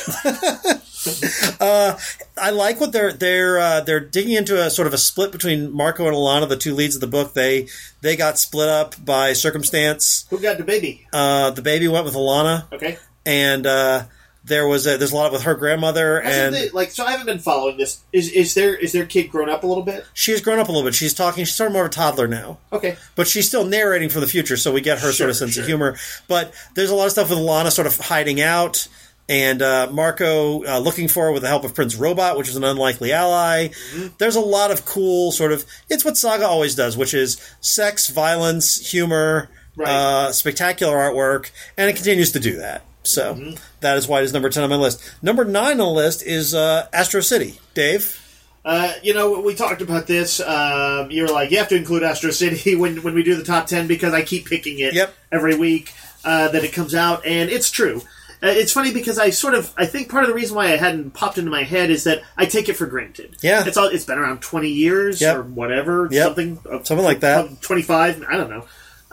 uh, I like what they're they're uh, they're digging into a sort of a split between Marco and Alana, the two leads of the book. They they got split up by circumstance. Who got the baby? Uh, the baby went with Alana. Okay. And uh, there was a, there's a lot with her grandmother. Hasn't and they, like so, I haven't been following this. Is is their is their kid grown up a little bit? She's grown up a little bit. She's talking. She's sort of more of a toddler now. Okay. But she's still narrating for the future, so we get her Sure, sort of sense sure. of humor. But there's a lot of stuff with Alana sort of hiding out, and uh, Marco uh, looking for her with the help of Prince Robot, which is an unlikely ally. Mm-hmm. There's a lot of cool sort of... It's what Saga always does, which is sex, violence, humor, Right. uh, spectacular artwork, and it continues to do that. So mm-hmm. that is why it is number ten on my list. Number nine on the list is uh, Astro City. Dave? Uh, you know, we talked about this. Um, you were like, you have to include Astro City when when we do the top ten because I keep picking it yep. every week uh, that it comes out, and it's true. Uh, it's funny because I sort of, I think part of the reason why it hadn't popped into my head is that I take it for granted. Yeah. It's all, it's been around twenty years yep. or whatever. Yep. Something. Uh, something like that. twenty-five, I don't know.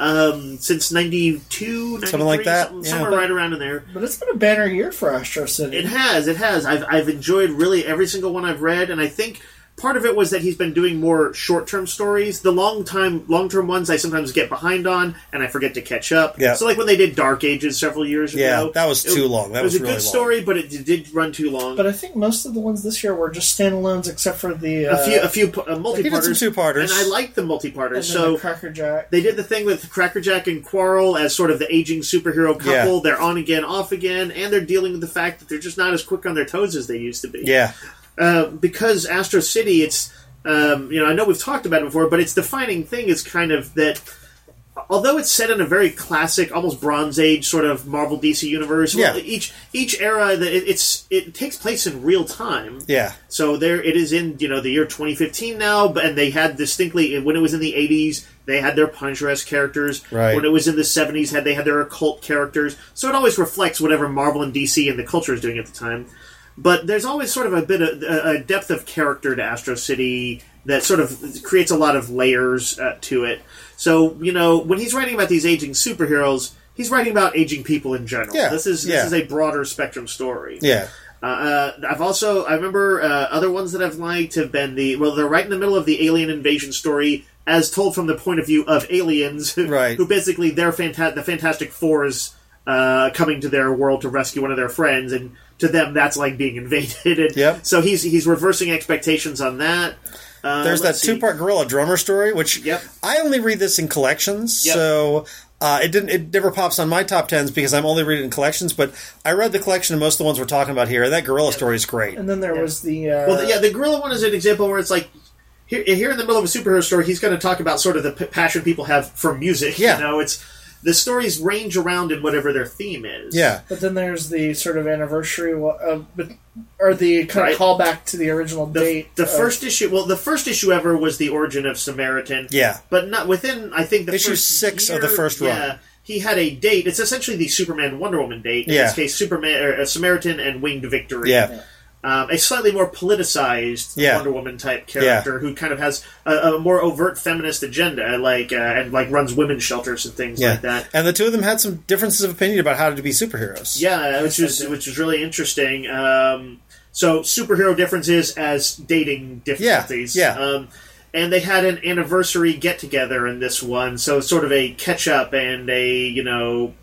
Um, since ninety-two, ninety-three, something like that. Something, yeah. somewhere right around in there. But it's been a banner year for Astro City. It has, it has. I've, I've enjoyed really every single one I've read, and I think part of it was that he's been doing more short-term stories. The long time, long-term ones I sometimes get behind on, and I forget to catch up. Yeah. So like when they did Dark Ages several years yeah, ago. that was too it, long. That it was, was a really good long. story, but it did run too long. But I think most of the ones this year were just standalones, except for the... Uh, a few, a few uh, multi-parters. He did some two-parters. And I like the multi-parters. And so the Crackerjack. They did the thing with Crackerjack and Quarrel as sort of the aging superhero couple. Yeah. They're on again, off again, and they're dealing with the fact that they're just not as quick on their toes as they used to be. Yeah. Uh, because Astro City, it's... Um, you know, I know we've talked about it before, but its defining thing is kind of that, although it's set in a very classic, almost Bronze Age sort of Marvel D C universe, yeah. well, each each era that it, it's it takes place in real time. Yeah. So there it is in you know the year twenty fifteen now, but and they had distinctly when it was in the eighties they had their Punisher-esque characters. Right. When it was in the seventies, had they had their occult characters. So it always reflects whatever Marvel and D C and the culture is doing at the time. But there's always sort of a bit of a depth of character to Astro City that sort of creates a lot of layers uh, to it. So, you know, when he's writing about these aging superheroes, he's writing about aging people in general. Yeah, This is this yeah. is a broader spectrum story. Yeah. Uh, uh, I've also, I remember uh, other ones that I've liked have been the, well, they're right in the middle of the alien invasion story as told from the point of view of aliens. Who, right. who basically, they're fanta- the Fantastic Fours uh, coming to their world to rescue one of their friends, and to them that's like being invaded. And yep. So he's he's reversing expectations on that. Uh, There's that see. two-part Gorilla Drummer story, which yep. I only read this in collections, yep. so uh, it didn't. It never pops on my top tens because I'm only reading in collections. But I read the collection of most of the ones we're talking about here. That Gorilla yep. story is great. And then there yeah. was the... Uh, well, the, yeah, the Gorilla one is an example where it's like, here, here in the middle of a superhero story, he's going to talk about sort of the p- passion people have for music. Yeah. You know, it's... The stories range around in whatever their theme is. Yeah. But then there's the sort of anniversary, uh, or the kind Right. of callback to the original The, date. the of- first issue, well, the first issue ever was the origin of Samaritan. Yeah. But not within, I think, the Issue first six year, of the first run. Yeah, he had a date. It's essentially the Superman Wonder Woman date. In Yeah. this case, Superman, or, uh, Samaritan and Winged Victory. Yeah. Um, a slightly more politicized Yeah. Wonder Woman type character who kind of has a, a more overt feminist agenda, like uh, and like runs women's shelters and things Yeah. like that. And the two of them had some differences of opinion about how to be superheroes. Yeah, which is which is really interesting. Um, so superhero differences as dating difficulties. Yeah, yeah. Um, and they had an anniversary get together in this one, so sort of a catch up and a you know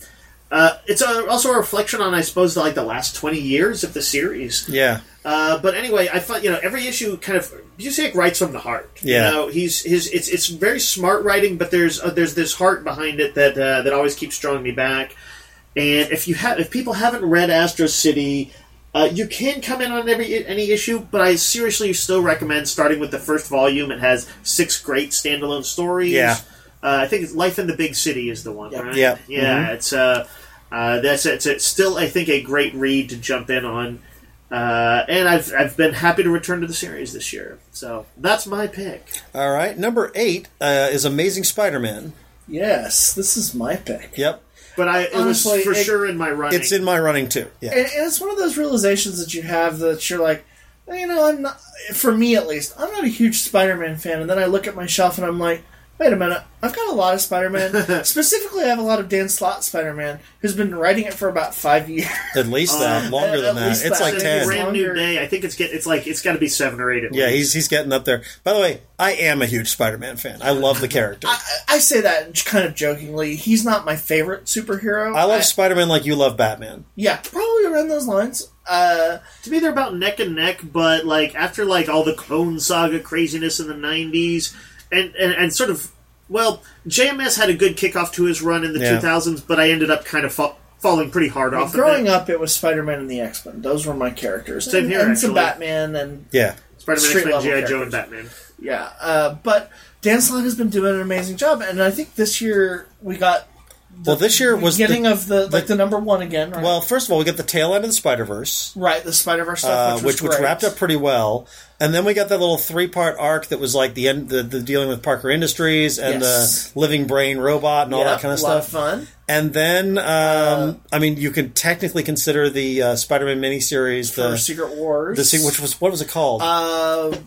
Uh, it's a, also a reflection on, I suppose, the, like the last twenty years of the series. Yeah. Uh, but anyway, I find you know every issue kind of Busiek writes from the heart. Yeah. You know, he's his it's it's very smart writing, but there's uh, there's this heart behind it that uh, that always keeps drawing me back. And if you have if people haven't read Astro City, uh, you can come in on every any issue, but I seriously still recommend starting with the first volume. It has six great standalone stories. Yeah. Uh, I think it's Life in the Big City is the one, Yep. right? Yep. Yeah, Mhm. it's uh, uh, that's it's, it's still I think a great read to jump in on, uh, and I've I've been happy to return to the series this year. So that's my pick. All right. Number eight uh, is Amazing Spider-Man. Yes, this is my pick. Yep. But I it Honestly, was for it- sure in my running. It's in my running too. Yeah. And, and it's one of those realizations that you have that you're like, you know, I'm not, for me at least, I'm not a huge Spider-Man fan. And then I look at my shelf and I'm like, wait a minute, I've got a lot of Spider-Man. Specifically, I have a lot of Dan Slott Spider-Man, who's been writing it for about five years. At least that. Uh, Longer at- than at that. least It's that. like It's a ten. brand new Longer. day. I think it's get it's like it's got to be seven or eight. At Yeah, least. he's he's getting up there. By the way, I am a huge Spider-Man fan. I love the character. I, I say that kind of jokingly. He's not my favorite superhero. I love Spider-Man like you love Batman. Yeah, probably around those lines. Uh, To me, they're about neck and neck, but like after like all the Clone Saga craziness in the nineties, and, and and sort of well, J M S had a good kickoff to his run in the Yeah. two thousands, but I ended up kind of fa- falling pretty hard off. growing of it. up, it was Spider-Man and the X-Men. Those were my characters. Same and, here, and some actually. Batman and Yeah. Spider-Man, street X-Men, level G I. Joe, characters. and Batman. yeah. Uh, but Dan Slott has been doing an amazing job, and I think this year we got Well, this year was beginning the, of the like the, number one again. Right? well. First of all, we got the tail end of the Spider-Verse, right, the Spider-Verse stuff, uh, which, which was which great. wrapped up pretty well, and then we got that little three-part arc that was like the end, the, the dealing with Parker Industries and Yes. the living brain robot and all Yep, that kind of a lot stuff. of fun And then, um, Uh, I mean, you can technically consider the uh, Spider-Man miniseries for the Secret Wars. the se- which was what was it called? uh,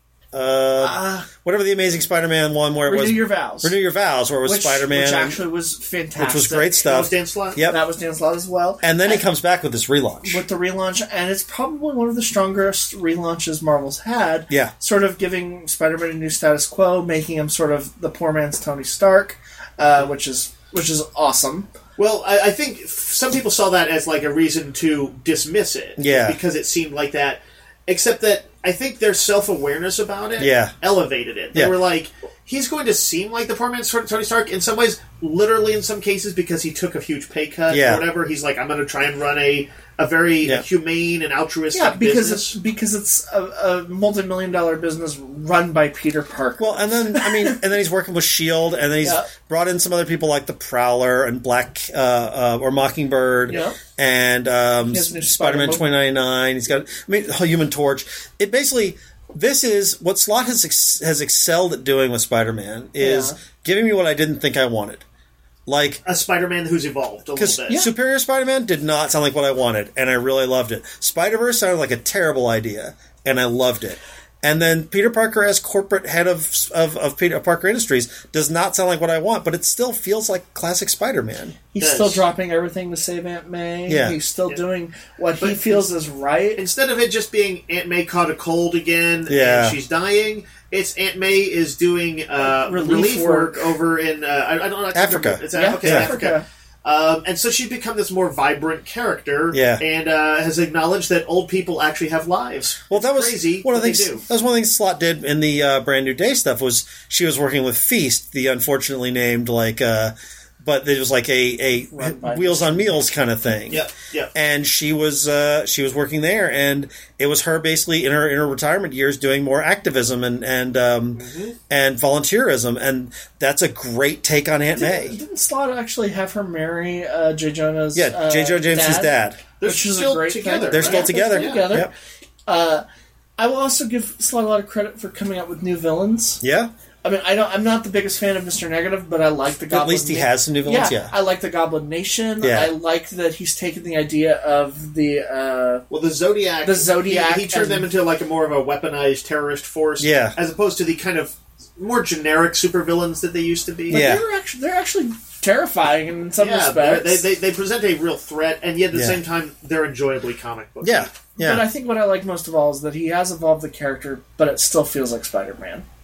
Uh, uh, whatever the Amazing Spider-Man one where it Renew was Your Vows. Renew Your Vows, where it was which, Spider-Man, which and- actually was fantastic. which was great That was stuff. Dan Slott. Yep. That was Dan Slott as well. And then he comes back with this relaunch. With the relaunch, and it's probably one of the strongest relaunches Marvel's had. Yeah. Sort of giving Spider-Man a new status quo, making him sort of the poor man's Tony Stark, uh, which is which is awesome. Well, I, I think f- some people saw that as like a reason to dismiss it. Yeah. Because it seemed like that. Except that I think their self-awareness about it Yeah. elevated it. They Yeah. were like, he's going to seem like the poor man's Tony Stark in some ways, literally in some cases, because he took a huge pay cut Yeah. or whatever. He's like, I'm going to try and run a, a very Yeah. humane and altruistic Yeah, because business. it's because it's a, a multi-million dollar business run by Peter Parker. Well, and then I mean, and then he's working with Shield, and then he's Yeah. brought in some other people like the Prowler and Black uh, uh, or Mockingbird, Yeah. and um, He has new Spider-Man Spider-Man. twenty ninety-nine. He's got, I mean, Human Torch. It basically, this is what Slott has ex- has excelled at doing with Spider-Man is Yeah. giving me what I didn't think I wanted, like. a Spider-Man who's evolved a Because little bit. Superior Spider-Man did not sound like what I wanted, and I really loved it. Spider-Verse sounded like a terrible idea, and I loved it. And then Peter Parker as corporate head of of, of Peter Parker Industries does not sound like what I want, but it still feels like classic Spider-Man. He's Does. still dropping everything to save Aunt May. Yeah. He's still Yeah. doing what he But- feels is right. Instead of it just being Aunt May caught a cold again Yeah. and she's dying, it's Aunt May is doing uh, Relief relief, work. work. over in uh, I, I don't know Africa. It's Yeah, okay, yeah. Africa. Um, and so she's become this more vibrant character, Yeah. and uh, has acknowledged that old people actually have lives. Well, that was crazy. one of the but they things. do. That was one of the things Slott did in the uh, Brand New Day stuff. Was she was working with Feast, the unfortunately named like, uh, but it was like a, a Run by Wheels on Meals kind of thing. Yep, yep. And she was uh, she was working there, and it was her basically in her in her retirement years doing more activism and and um, Mm-hmm. and volunteerism, and that's a great take on Aunt May. Didn't, didn't Slott actually have her marry uh, J. Jonah's Yeah, uh, J. Jonah Jameson's dad. They're which is a still great together. thing. They're right? still together. They're together. Yep. Uh, I will also give Slott a lot of credit for coming up with new villains. Yeah, I mean, I don't. I'm not the biggest fan of Mister Negative, but I like the Goblin. at least he Na- has some new villains. Yeah, I like the Goblin Nation. Yeah. I like that he's taken the idea of the. Uh, Well, the Zodiac, The Zodiac he, he turned and- them into like a more of a weaponized terrorist force, Yeah. as opposed to the kind of more generic supervillains that they used to be. but Yeah. they're actually they're actually terrifying in some Yeah, respects. they, they they present a real threat, and yet at the Yeah. same time they're enjoyably comic book. yeah, yeah. But I think what I like most of all is that he has evolved the character, but it still feels like Spider-Man.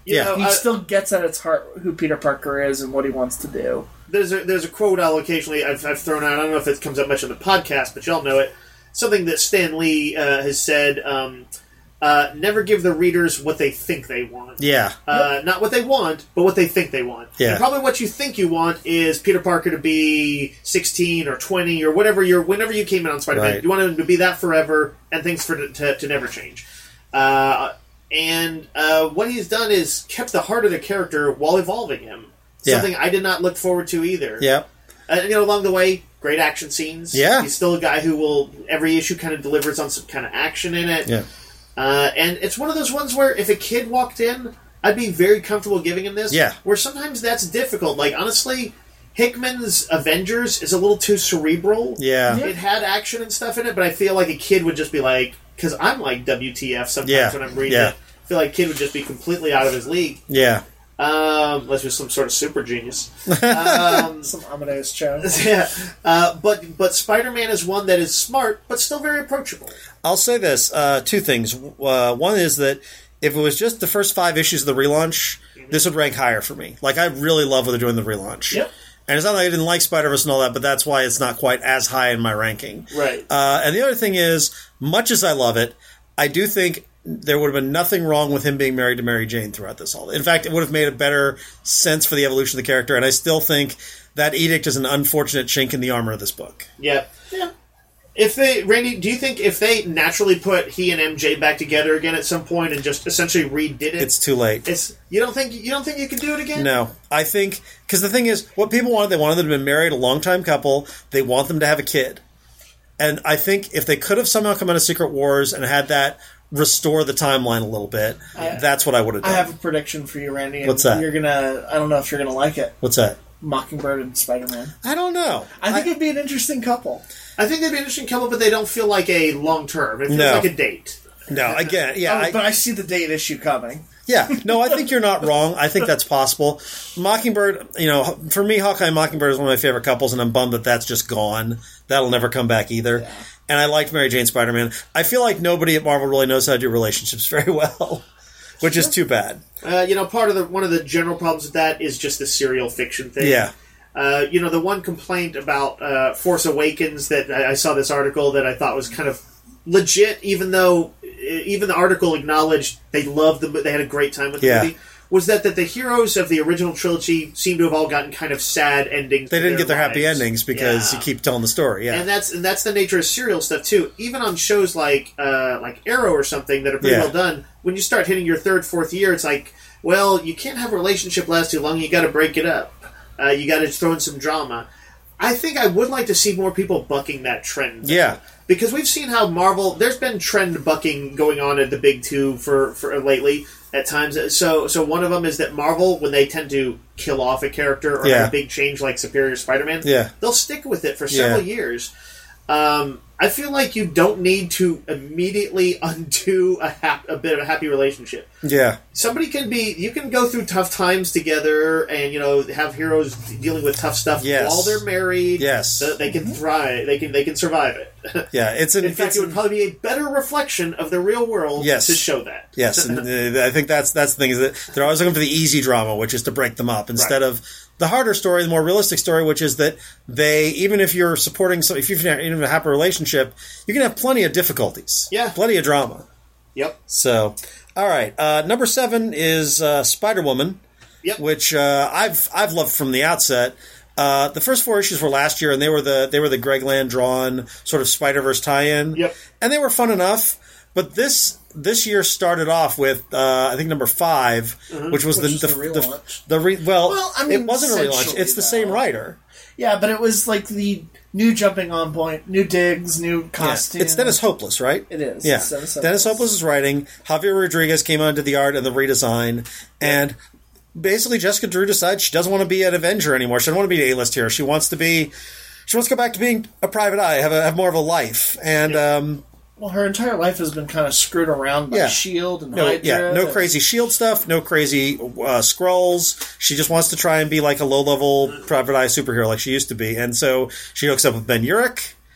You Yeah. know, He I- still gets at its heart who Peter Parker is and what he wants to do. there's a there's a quote I'll occasionally I've, I've thrown out. I don't know if it comes up much on the podcast, but y'all know it. Something that Stan Lee uh, has said: um, uh, "Never give the readers what they think they want. Yeah. Uh, not what they want, but what they think they want. Yeah. And probably what you think you want is Peter Parker to be sixteen or twenty or whatever. You're whenever you came in on Spider-Man, Right. you want him to be that forever and things for to, to never change. Uh, and uh, what he's done is kept the heart of the character while evolving him. Yeah. Something I did not look forward to either. Yeah. Uh, you know, along the way, great action scenes. Yeah. He's still a guy who will, every issue kind of delivers on some kind of action in it. Yeah. Uh, and it's one of those ones where if a kid walked in, I'd be very comfortable giving him this. Yeah. Where sometimes that's difficult. Like, honestly, Hickman's Avengers is a little too cerebral. Yeah. It had action and stuff in it, but I feel like a kid would just be like, because I'm like W T F sometimes Yeah. when I'm reading Yeah. it. I feel like a kid would just be completely out of his league. Yeah. Um, unless you're some sort of super genius. Um, Some Amadeus Cho. yeah, uh, but but Spider-Man is one that is smart, but still very approachable. I'll say this: uh, two things. Uh, one is that if it was just the first five issues of the relaunch, this would rank higher for me. Like, I really love what they're doing in the relaunch. Yep. And it's not like I didn't like Spider-Verse and all that, but that's why it's not quite as high in my ranking. Right. Uh, and the other thing is, much as I love it, I do think there would have been nothing wrong with him being married to Mary Jane throughout this all. In fact, it would have made a better sense for the evolution of the character, and I still think that edict is an unfortunate chink in the armor of this book. Yeah. Yeah. If they, Randy, do you think if they naturally put he and M J back together again at some point and just essentially redid it, It's too late. it's you don't think you don't think you could do it again? No, I think because the thing is, what people wanted, they wanted them to be married, a long-time couple. They want them to have a kid, and I think if they could have somehow come out of Secret Wars and had that restore the timeline a little bit, I- that's what I would have I done. have a prediction for you, Randy. and What's that? You're gonna. I don't know if you're gonna like it. What's that? Mockingbird and Spider-Man. I don't know. I think it'd be an interesting couple. I think they'd be an interesting couple, but they don't feel like a long term. It feels No. like a date. No, again, yeah, Oh, I, but I see the date issue coming. yeah. No, I think you're not wrong. I think that's possible. Mockingbird, you know, for me, Hawkeye and Mockingbird is one of my favorite couples, and I'm bummed that that's just gone. That'll never come back either. Yeah. And I liked Mary Jane Spider-Man. I feel like nobody at Marvel really knows how to do relationships very well, which is too bad. Uh, you know, part of the one of the general problems with that is just the serial fiction thing. Yeah. Uh, you know, the one complaint about uh, Force Awakens that I, I saw this article that I thought was kind of legit, even though even the article acknowledged they loved the they had a great time with the Yeah. movie, was that, that the heroes of the original trilogy seem to have all gotten kind of sad endings. They to didn't get their lives. happy endings because Yeah. you keep telling the story. Yeah. And that's and that's the nature of serial stuff too. Even on shows like uh, like Arrow or something that are pretty Yeah. well done, when you start hitting your third, fourth year, it's like, well, you can't have a relationship last too long. You got to break it up. Uh, you got to throw in some drama. I think I would like to see more people bucking that trend. Yeah. Because we've seen how Marvel, there's been trend bucking going on at the big two for, for lately at times. So so one of them is that Marvel, when they tend to kill off a character or Yeah. have a big change like Superior Spider-Man, Yeah. they'll stick with it for several Yeah. years. Um, I feel like you don't need to immediately undo a, hap- a bit of a happy relationship. Yeah. Somebody can be, you can go through tough times together and, you know, have heroes dealing with tough stuff Yes. while they're married. Yes. So that they can thrive. They can, they can survive it. Yeah. It's an, In fact, it's it would an- probably be a better reflection of the real world Yes. to show that. Yes, and uh, I think that's that's the thing is that they're always looking for the easy drama, which is to break them up, instead Right. of the harder story, the more realistic story, which is that they, even if you're supporting, so if you've even a happy relationship, you can have plenty of difficulties, Yeah. plenty of drama. Yep. So, all right, uh, number seven is uh, Spider Woman, Yep. which uh, I've I've loved from the outset. Uh, the first four issues were last year, and they were the they were the Greg Land drawn sort of Spider Verse tie-in, Yep. and they were fun enough. But this this year started off with uh, I think number five, which was Which is the the the, relaunch. the, re, well, Well, I mean, it wasn't a relaunch. essentially, It's the same though. writer. Yeah, but it was like the new jumping on point, new digs, new Yeah. costumes. It's Dennis Hopeless, right? It is. Yeah, It's Dennis Dennis Hopeless. Hopeless is writing. Javier Rodriguez came on to the art and the redesign, and basically Jessica Drew decides she doesn't want to be an Avenger anymore. She doesn't want to be an A-list hero. She wants to be. She wants to go back to being a private eye, have a, have more of a life, and um, Well, her entire life has been kind of screwed around by Yeah. S H I E L D and no, Hydra. yeah, no and- crazy Shield stuff, no crazy uh, scrolls. She just wants to try and be like a low-level private eye superhero, like she used to be, and so she hooks up with Ben Urich.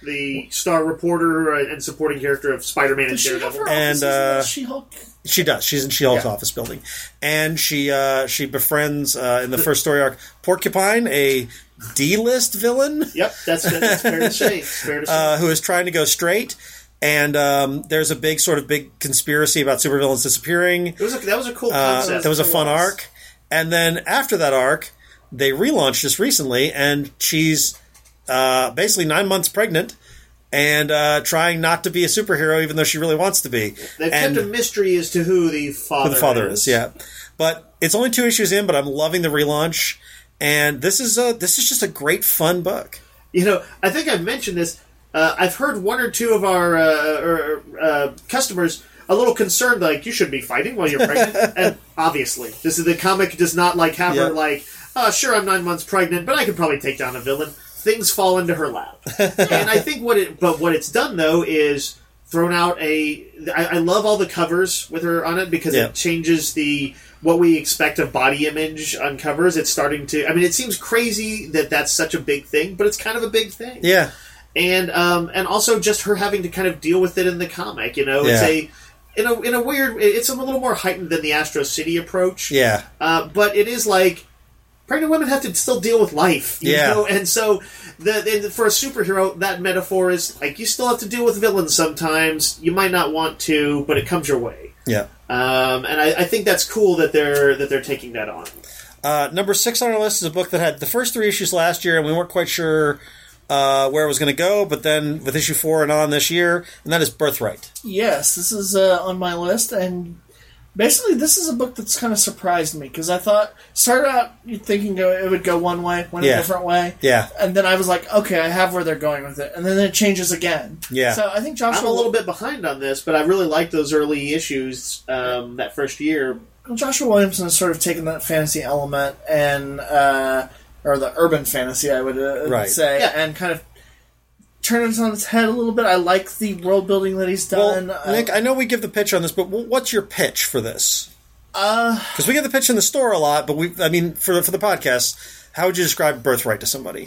the star reporter and supporting character of Spider-Man and Does she have Daredevil. her And, offices in uh, the She-Hulk? She does. She's in She-Hulk's Yeah. office building. And she uh, she befriends, uh, in the first story arc, Porcupine, a D-list villain Yep, that's, that's fair to say. It's fair to say. uh, who is trying to go straight. And um, there's a big sort of big conspiracy about supervillains disappearing. it was a, that was a cool Uh, concept. that was a It fun was. arc. And then after that arc, they relaunched this recently, and she's uh, basically nine months pregnant and uh, trying not to be a superhero, even though she really wants to be. They've and kept a mystery as to who the father, who the father is. is, yeah. But it's only two issues in, but I'm loving the relaunch, and this is a this is just a great fun book. You know, I think I've mentioned this. Uh, I've heard one or two of our uh, or, uh, customers a little concerned, like, you shouldn't be fighting while you're pregnant. And obviously, this is the comic does not like have Yeah. her like, oh, sure, I'm nine months pregnant, but I could probably take down a villain. Things fall into her lap, and I think what it, but what it's done though is thrown out a. I, I love all the covers with her on it because Yeah. it changes the what we expect of body image on covers. It's starting to. I mean, it seems crazy that that's such a big thing, but it's kind of a big thing. Yeah, and um, and also just her having to kind of deal with it in the comic. You know, it's Yeah. a in a in a weird. It's a little more heightened than the Astro City approach. yeah, Uh, but it is like pregnant women have to still deal with life. You Yeah. know? And so the, the for a superhero, that metaphor is like you still have to deal with villains sometimes. You might not want to, but it comes your way. yeah. Um, and I, I think that's cool that they're that they're taking that on. Uh, number six on our list is a book that had the first three issues last year, and we weren't quite sure uh, where it was going to go, but then with issue four and on this year, and that is Birthright. Yes, this is uh, on my list, and basically this is a book that's kind of surprised me, because I thought, started out thinking it would go one way, went Yeah. a different way, Yeah, and then I was like, okay, I have where they're going with it, and then it changes again. Yeah. So I think Joshua... I'm a little bit behind on this, but I really like those early issues um, that first year. Joshua Williamson has sort of taken that fantasy element and, uh, or the urban fantasy, I would uh, Right. say, Yeah. and kind of turned it on its head a little bit. I like the world building that he's done. well, Nick, I know we give the pitch on this, but wh- what's your pitch for this? Uh, Because we give the pitch in the store a lot, but we, I mean, for the, for the podcast, how would you describe Birthright to somebody?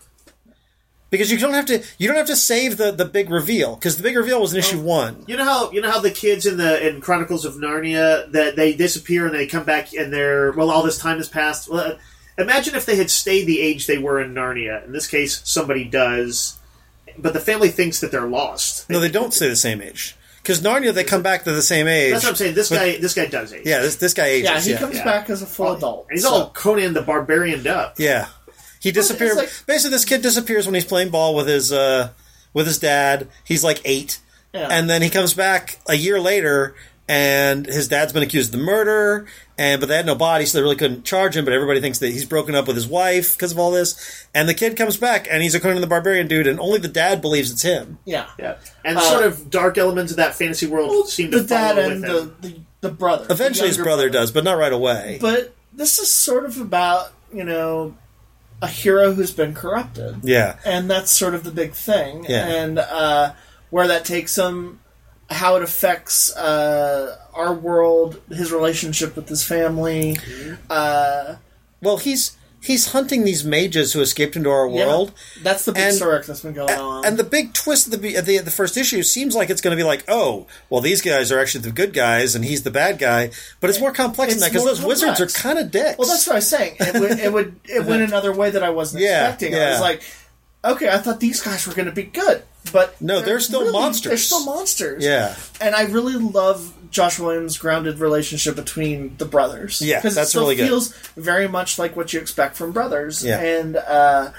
Because you don't have to, you don't have to save the, the big reveal, because the big reveal was in issue one. You know how you know how the kids in the in Chronicles of Narnia that they disappear and they come back and they're well all this time has passed. Well, imagine if they had stayed the age they were in Narnia. In this case, somebody does, but the family thinks that they're lost. No, they don't stay the same age. Because Narnia, they come back to the same age. That's what I'm saying. This but- guy this guy does age. Yeah, this this guy ages. yeah, he yeah. comes yeah. back as a full adult. And he's so- all Conan the Barbarian up. Yeah, he disappears. like- Basically, this kid disappears when he's playing ball with his uh, with his dad. He's like eight, Yeah. and then he comes back a year later, and his dad's been accused of the murder. And but they had no body, so they really couldn't charge him. But everybody thinks that he's broken up with his wife because of all this. And the kid comes back, and he's a Conan the Barbarian dude, and only the dad believes it's him. Yeah. Yeah, and Uh, sort of dark elements of that fantasy world Well, seem to the dad follow and with the, him. the, the brother. the Eventually, his younger brother does, but not right away. But this is sort of about, you know, a hero who's been corrupted. yeah, And that's sort of the big thing. Yeah. And uh, where that takes him, how it affects uh, our world, his relationship with his family. Uh, well, he's he's hunting these mages who escaped into our yeah, world. that's the big And- story arc that's been going on. And the big twist at the, be- at the, at the first issue seems like it's going to be like, oh, well, these guys are actually the good guys, and he's the bad guy. But it's more complex It's than that, because more those wizards complex. are kind of dicks. Well, that's what I was saying. It would it would it went another way that I wasn't Yeah, expecting. I yeah. was like, okay, I thought these guys were going to be good, but No, they're still really- monsters. They're still monsters. Yeah. and I really love Josh Williams' grounded relationship between the brothers. Yeah, because that's it still really good. feels very much like what you expect from brothers. Yeah. and uh,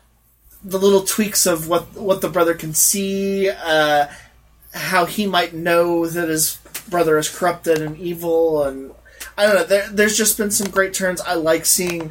the little tweaks of what what the brother can see, uh, how he might know that his brother is corrupted and evil, and I don't know. There, there's just been some great turns. I like seeing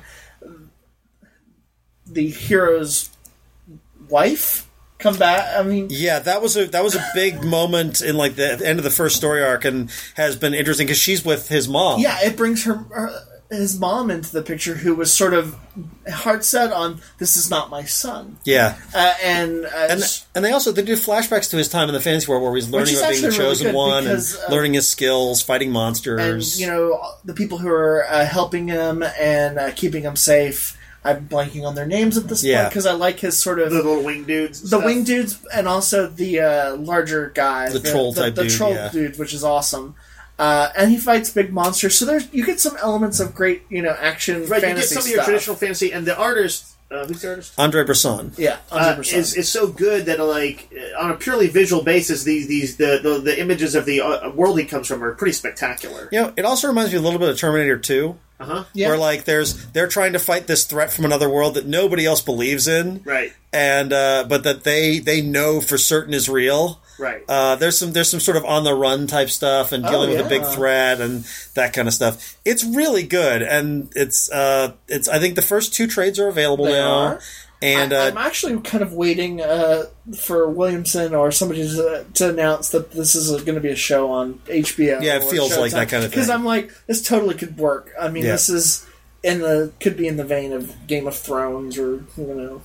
the hero's wife come back. I mean, Yeah, that was a that was a big moment in like the, the end of the first story arc, and has been interesting because she's with his mom. yeah, it brings her, her his mom into the picture, who was sort of hard set on this is not my son, yeah. uh, and uh, And and they also they do flashbacks to his time in the fantasy world where he's learning is about being the actually really chosen good one because, and uh, learning his skills, fighting monsters. and you know the people who are uh, helping him and uh, keeping him safe. I'm blanking on their names at this Yeah. point because I like his sort of The little wing dudes. and the stuff. wing dudes and also the uh, larger guy, The troll type the, the dude, troll yeah. dude, which is awesome. Uh, and he fights big monsters, so there's you get some elements of great, you know, action Right, you get fantasy some of stuff. your traditional fantasy, and the artist, uh, who's the artist? Andre Bresson. Yeah, one hundred percent. Uh, is is so good that like on a purely visual basis, these these the the, the images of the uh, world he comes from are pretty spectacular. You know, it also reminds me a little bit of Terminator two. Uh huh. Yeah. Where like there's they're trying to fight this threat from another world that nobody else believes in, Right. and uh, but that they they know for certain is real. Right. Uh, there's some there's some sort of on the run type stuff and dealing with a big yeah. threat and that kind of stuff. It's really good, and it's uh, it's I think the first two trades are available They now, are. and I, uh, I'm actually kind of waiting uh, for Williamson or somebody to, to announce that this is going to be a show on H B O. Yeah, it feels like that kind of Because thing. I'm like, this totally could work. I mean, Yeah. this is in the could be in the vein of Game of Thrones or you know.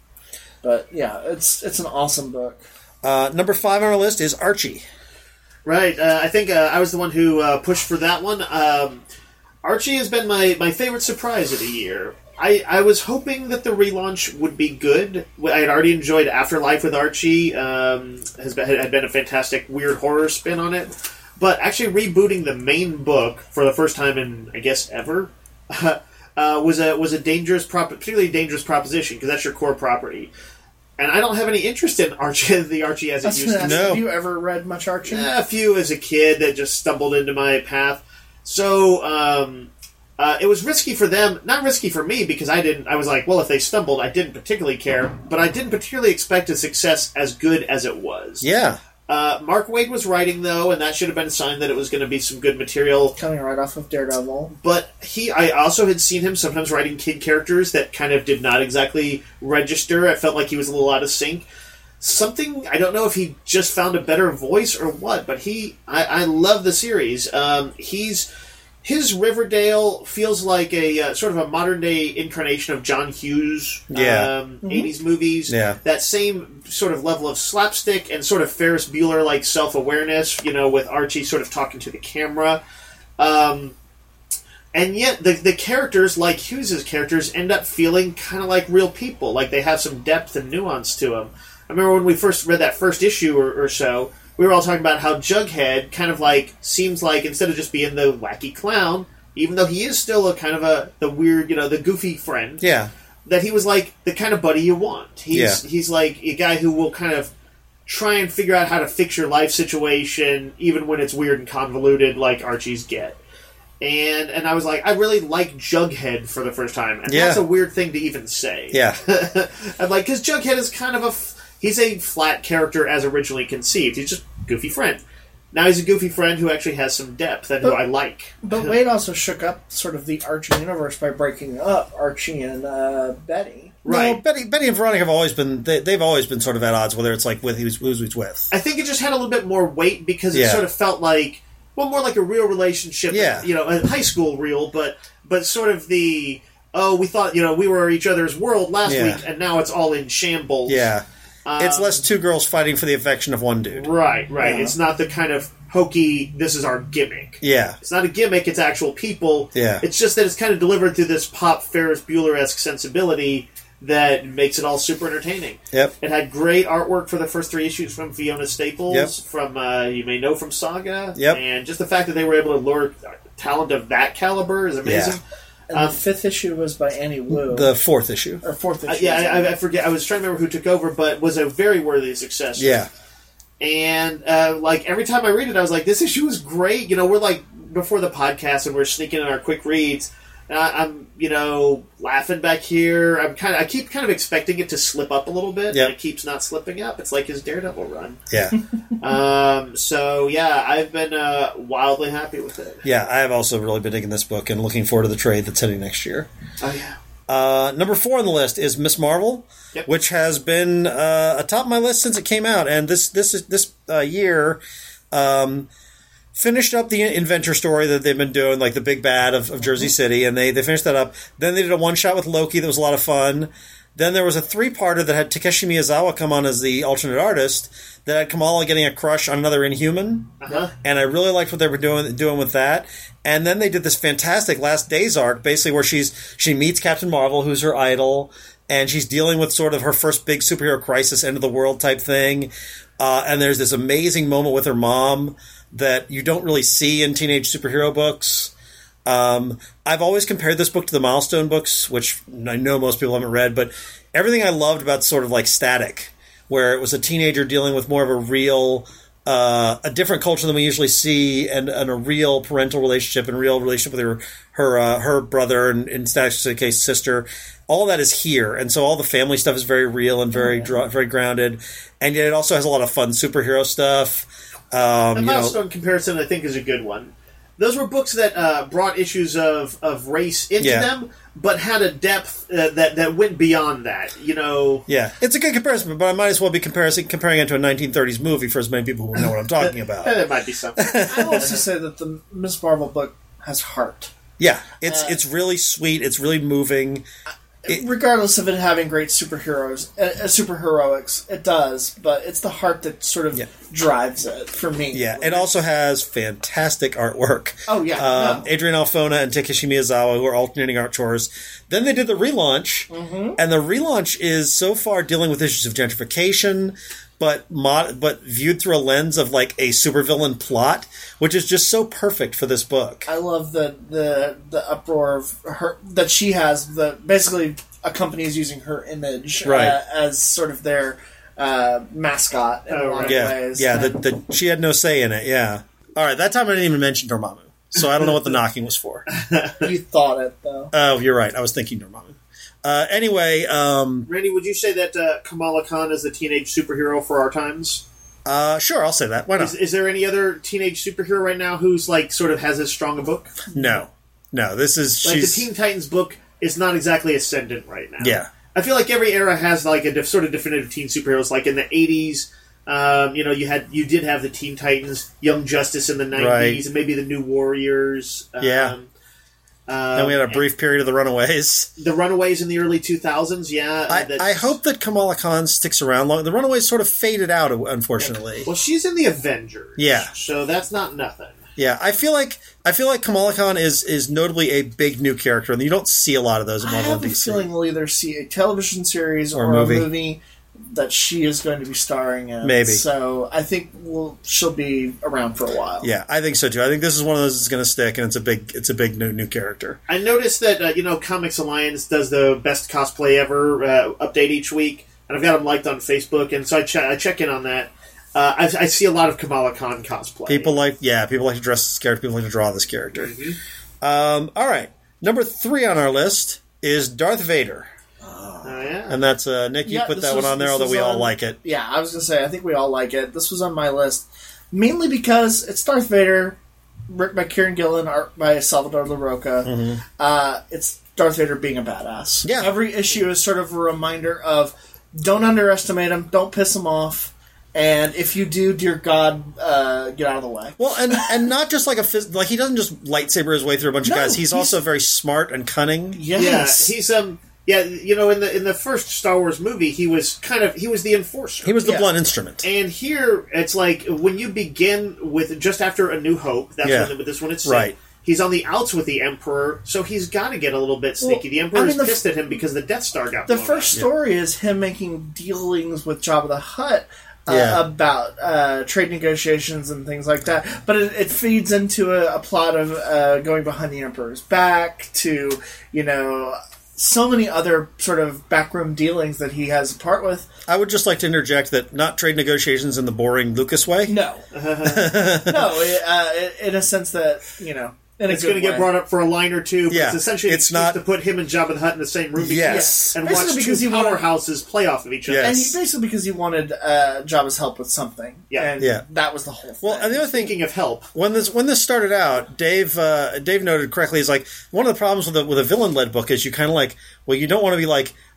But yeah, it's it's an awesome book. uh, number five on our list is Archie. Right. Uh, I think uh, I was the one who uh, pushed for that one. Um, Archie has been my, my favorite surprise of the year. I, I was hoping that the relaunch would be good. I had already enjoyed Afterlife with Archie. Um, has been, had been a fantastic weird horror spin on it. But actually rebooting the main book for the first time in, I guess, ever, uh, was a was a dangerous, prop- particularly dangerous proposition because that's your core property. And I don't have any interest in Archie, the Archie as it That's used to. fantastic. No. Have you ever read much Archie? Eh, a few as a kid that just stumbled into my path. So um, uh, it was risky for them, not risky for me because I didn't. I was like, well, if they stumbled, I didn't particularly care, but I didn't particularly expect a success as good as it was. Yeah, Uh, Mark Waid was writing though, and that should have been a sign that it was going to be some good material. Coming right off of Daredevil. But he, I also had seen him sometimes writing kid characters that kind of did not exactly register. I felt like he was a little out of sync. Something, I don't know if he just found a better voice or what, but he, I, I love the series. Um, he's, his Riverdale feels like a uh, sort of a modern day incarnation of John Hughes Yeah. um, eighties movies. Yeah. That same sort of level of slapstick and sort of Ferris Bueller like self awareness, you know, with Archie sort of talking to the camera. Um, and yet the the characters, like Hughes's characters, end up feeling kind of like real people. Like they have some depth and nuance to them. I remember when we first read that first issue or, or so, we were all talking about how Jughead kind of like seems like instead of just being the wacky clown, even though he is still a kind of a the weird, you know, the goofy friend, yeah, that he was like the kind of buddy you want. He's Yeah. he's like a guy who will kind of try and figure out how to fix your life situation, even when it's weird and convoluted, like Archie's get. And and I was like, I really like Jughead for the first time, and Yeah. that's a weird thing to even say. yeah, I'm like, because Jughead is kind of a f- he's a flat character as originally conceived. He's just a goofy friend. Now he's a goofy friend who actually has some depth and who But- I like. But Wade also shook up sort of the Archie universe by breaking up Archie and uh, Betty. Right. No, Betty, Betty and Veronica have always been they, they've always been sort of at odds, whether it's like with who's who's who's with. I think it just had a little bit more weight because it Yeah. sort of felt like, well, more like a real relationship. Yeah. You know, a high school real, but but sort of the, oh, we thought, you know, we were each other's world last Yeah. week, and now it's all in shambles. Yeah, it's Um, less two girls fighting for the affection of one dude. Right, right. Yeah. It's not the kind of hokey, this is our gimmick. Yeah, It's not a gimmick, it's actual people. Yeah. It's just that it's kind of delivered through this pop Ferris Bueller-esque sensibility that makes it all super entertaining. yep, It had great artwork for the first three issues from Fiona Staples, Yep. from uh, you may know from Saga, Yep. and just the fact that they were able to lure talent of that caliber is amazing. And Um, the fifth issue was by Annie Wu. the fourth issue. or fourth issue. Uh, yeah, I, I forget. I was trying to remember who took over, but was a very worthy success. Yeah, And uh, like every time I read it, I was like, "This issue is great." You know, we're like before the podcast, and we're sneaking in our quick reads. And I, I'm, you know, laughing back here. I'm kind of, I keep kind of expecting it to slip up a little bit, Yep. and it keeps not slipping up. It's like his Daredevil run. yeah, um, so yeah, I've been uh, wildly happy with it. yeah. I have also really been digging this book and looking forward to the trade that's hitting next year. Oh yeah. Uh, number four on the list is Miss Marvel, Yep. which has been uh, atop my list since it came out, and this this is this uh, year. Um, finished up the Inventor story that they've been doing, like the big bad of, of Jersey City, and they, they finished that up. Then they did a one-shot with Loki that was a lot of fun. Then there was a three-parter that had Takeshi Miyazawa come on as the alternate artist that had Kamala getting a crush on another Inhuman. Uh-huh. And I really liked what they were doing doing with that. And then they did this fantastic Last Days arc, basically where she's she meets Captain Marvel, who's her idol, and she's dealing with sort of her first big superhero crisis, end of the world type thing. Uh, and there's this amazing moment with her mom that you don't really see in teenage superhero books. Um, I've always compared this book to the Milestone books, which I know most people haven't read, but everything I loved about sort of like Static, where it was a teenager dealing with more of a real, uh, a different culture than we usually see, and, and a real parental relationship and real relationship with her her uh, her brother and, in Static's case, sister. All that is here, and so all the family stuff is very real and very dra- very grounded, and yet it also has a lot of fun superhero stuff. Um, the you know, Milestone comparison, I think, is a good one. Those were books that uh, brought issues of, of race into Yeah. them, but had a depth uh, that that went beyond that. You know, yeah, it's a good comparison, but I might as well be comparing comparing it to a nineteen thirties movie for as many people who know what I'm talking about. there might be something. I will also say that the Miz Marvel book has heart. Yeah, it's Uh, it's really sweet. It's really moving. It- Regardless of it having great superheroes, uh, uh, superheroics, it does, but it's the heart that sort of Yeah. drives it for me. Yeah, it also has fantastic artwork. Oh, yeah, um, no. Adrian Alfona and Takeshi Miyazawa, who are alternating art chores. Then they did the relaunch, Mm-hmm. and the relaunch is so far dealing with issues of gentrification, but mod- but viewed through a lens of like a supervillain plot, which is just so perfect for this book. I love the, the the uproar of her that she has. The basically a company is using her image Right. uh, as sort of their uh, mascot in Oh, a lot right. of Yeah, ways. yeah. The, And- the, she had no say in it. Yeah. All right. That time I didn't even mention Dormammu, so I don't know what the knocking was for. you thought it though. Oh, you're right. I was thinking Dormammu. Uh, anyway, um, Randy, would you say that uh, Kamala Khan is the teenage superhero for our times? uh, sure, I'll say that. Why not? Is, is there any other teenage superhero right now who's like sort of has as strong a book? No, no. This is Like she's the Teen Titans book is not exactly ascendant right now. yeah, I feel like every era has like a def- sort of definitive teen superheroes. Like in the eighties, um, you know, you had you did have the Teen Titans, Young Justice in the nineties, Right. and maybe the New Warriors. Um, Yeah. Um, Then we had a brief period of the Runaways. the Runaways in the early two thousands. Yeah, I, that's- I hope that Kamala Khan sticks around long. The Runaways sort of faded out, unfortunately. Well, she's in the Avengers. Yeah. so that's not nothing. Yeah, I feel like I feel like Kamala Khan is is notably a big new character, and you don't see a lot of those in I Marvel have and a D C. feeling we'll either see a television series Or or, a a movie. movie that she is going to be starring in. Maybe. So I think we'll she'll be around for a while. Yeah, I think so too. I think this is one of those that's going to stick, and it's a big it's a big new new character. I noticed that uh, you know Comics Alliance does the best cosplay ever uh, update each week, and I've got them liked on Facebook, and so I, ch- I check in on that. Uh, I, I see a lot of Kamala Khan cosplay. People like yeah, people like to dress this character. People like to draw this character. Mm-hmm. Um, all right, number three on our list is Darth Vader, Oh, yeah. and that's uh, Nick. You Yeah, put this that was- one on there, this although was we all on- like it. Yeah, I was going to say, I think we all like it. This was on my list. Mainly because it's Darth Vader, written by Kieran Gillen, art by Salvador LaRocca. Uh, it's Darth Vader being a badass. Yeah. Every issue is sort of a reminder of don't underestimate him, don't piss him off, and if you do, dear God, uh, get out of the way. Well, and and not just like a phys- like he doesn't just lightsaber his way through a bunch No, of guys. He's, he's- also very smart and cunning. Yes. Yeah, he's um yeah, you know in the in the first Star Wars movie he was kind of he was the enforcer. He was the Yeah. blunt instrument. And here it's like when you begin with just after A New Hope, that's Yeah. when this one it's set, Right. He's on the outs with the Emperor, so he's got to get a little bit sneaky. Well, the Emperor I mean, is the f- pissed at him because the Death Star got The blown first up. story is him making dealings with Jabba the Hutt uh, Yeah. about uh, trade negotiations and things like that. But it, it feeds into a, a plot of uh, going behind the Emperor's back to, you know, so many other sort of backroom dealings that he has a part with. I would just like to interject that not trade negotiations in the boring Lucas way. No. no, it, uh, in a sense that, you know, in It's a going good to get way. brought up for a line or two. But Yeah, it's essentially it's it's not- to put him and Jabba the Hutt in the same room. because- Yes. and Basically watch because two he wanted- powerhouses play off of each other. Yes. And he, basically because he wanted uh, Jabba's help with something. Yeah. And Yeah. that was the whole thing. Well, and the other thing, Thinking of help, when this when this started out, Dave uh, Dave noted correctly is like one of the problems with a, with a villain led book is you kind of like well you don't want to be like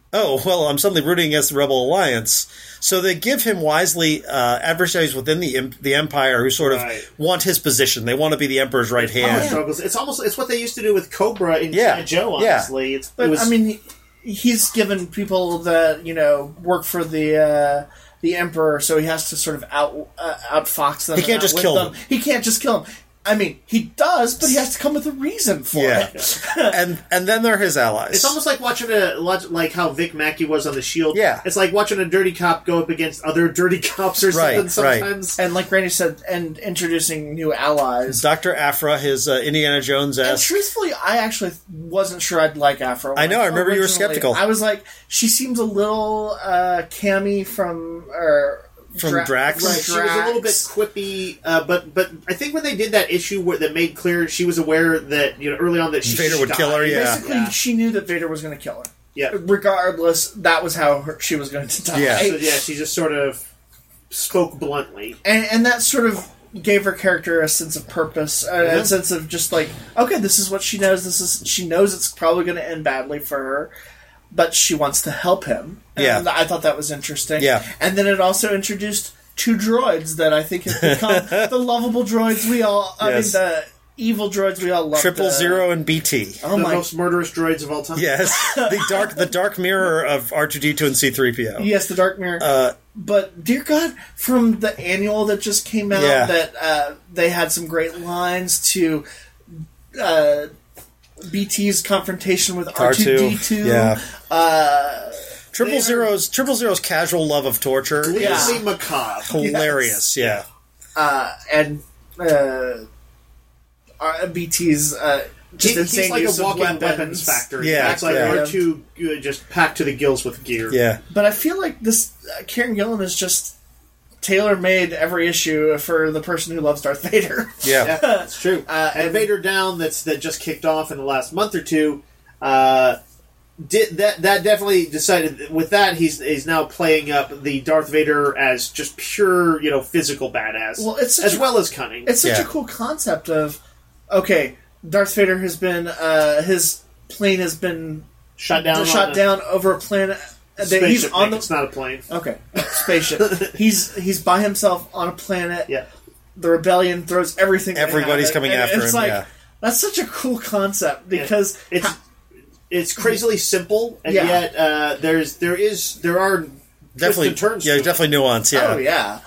oh, well, I'm suddenly rooting against the Rebel Alliance. So they give him wisely uh, adversaries within the the Empire who sort of Right. want his position. They want to be the Emperor's right Power hand. struggles. It's almost it's what they used to do with Cobra in Yeah. G I. Joe. Yeah. Honestly, it's, But it was. I mean, he, he's given people that you know work for the uh, the Emperor, so he has to sort of out uh, outfox them. He can't and just outwit kill them. them. He can't just kill them. I mean, he does, but he has to come with a reason for Yeah. it. and and then they're his allies. It's almost like watching a like how Vic Mackey was on The Shield. Yeah. It's like watching a dirty cop go up against other dirty cops or something. Right, right. Sometimes. And like Randy said, and introducing new allies. Doctor Aphra, his uh, Indiana Jones And esque. truthfully, I actually wasn't sure I'd like Afro. I know, I remember you were Originally, skeptical. I was like, she seems a little uh, Cammy from or From Drax? from Right, she was a little bit Drax. quippy, uh, but but I think when they did that issue where that made clear she was aware that you know early on that she Vader would died. kill her, yeah. Basically, Yeah. she knew that Vader was going to kill her. Yeah. Regardless, that was how her, she was going to die. Yeah. So, yeah, she just sort of spoke bluntly. And, and that sort of gave her character a sense of purpose, uh, Mhm. a sense of just like, okay, this is what she knows. This is she knows it's probably going to end badly for her, but she wants to help him. And Yeah. I thought that was interesting. Yeah. And then it also introduced two droids that I think have become the lovable droids we all. I Yes. mean, the evil droids we all love. Triple the- Zero and B T. Oh the my. most murderous droids of all time. Yes, the dark the dark mirror of R two D two and C three P O. Yes, the Dark Mirror. Uh, But dear God, from the annual that just came out, Yeah. that uh, they had some great lines to uh, B T's confrontation with R two D two. Yeah. Uh, Triple They're- Zero's Triple Zero's casual love of torture. Gleefully Yeah. macabre. Hilarious, yeah. uh, and uh, uh, B T's uh, just He- insane he's like use a of walking weapons. weapons factory. Yeah, It's like yeah. R two uh, just packed to the gills with gear. Yeah. But I feel like this uh, Karen Gillan is just tailor-made every issue for the person who loves Darth Vader. Yeah. Yeah, that's true. Uh, and and- Vader Down, that's that just kicked off in the last month or two. Uh, did that? That definitely decided. With that, he's he's now playing up the Darth Vader as just pure, you know, physical badass. Well, it's such as a- well as cunning. It's such Yeah. a cool concept of, okay, Darth Vader has been, uh, his plane has been shot down. shot on a down over a planet. that Spaceship, He's on Nick, the it's not a plane. okay spaceship. he's he's by himself on a planet. Yeah. The rebellion throws everything. they have Everybody's at- coming and after it's him, Like, yeah. That's such a cool concept because It's it's crazily simple, and Yeah. yet uh, there's there is there are Definitely, twists and turns. yeah, to it. definitely nuance, yeah. oh yeah.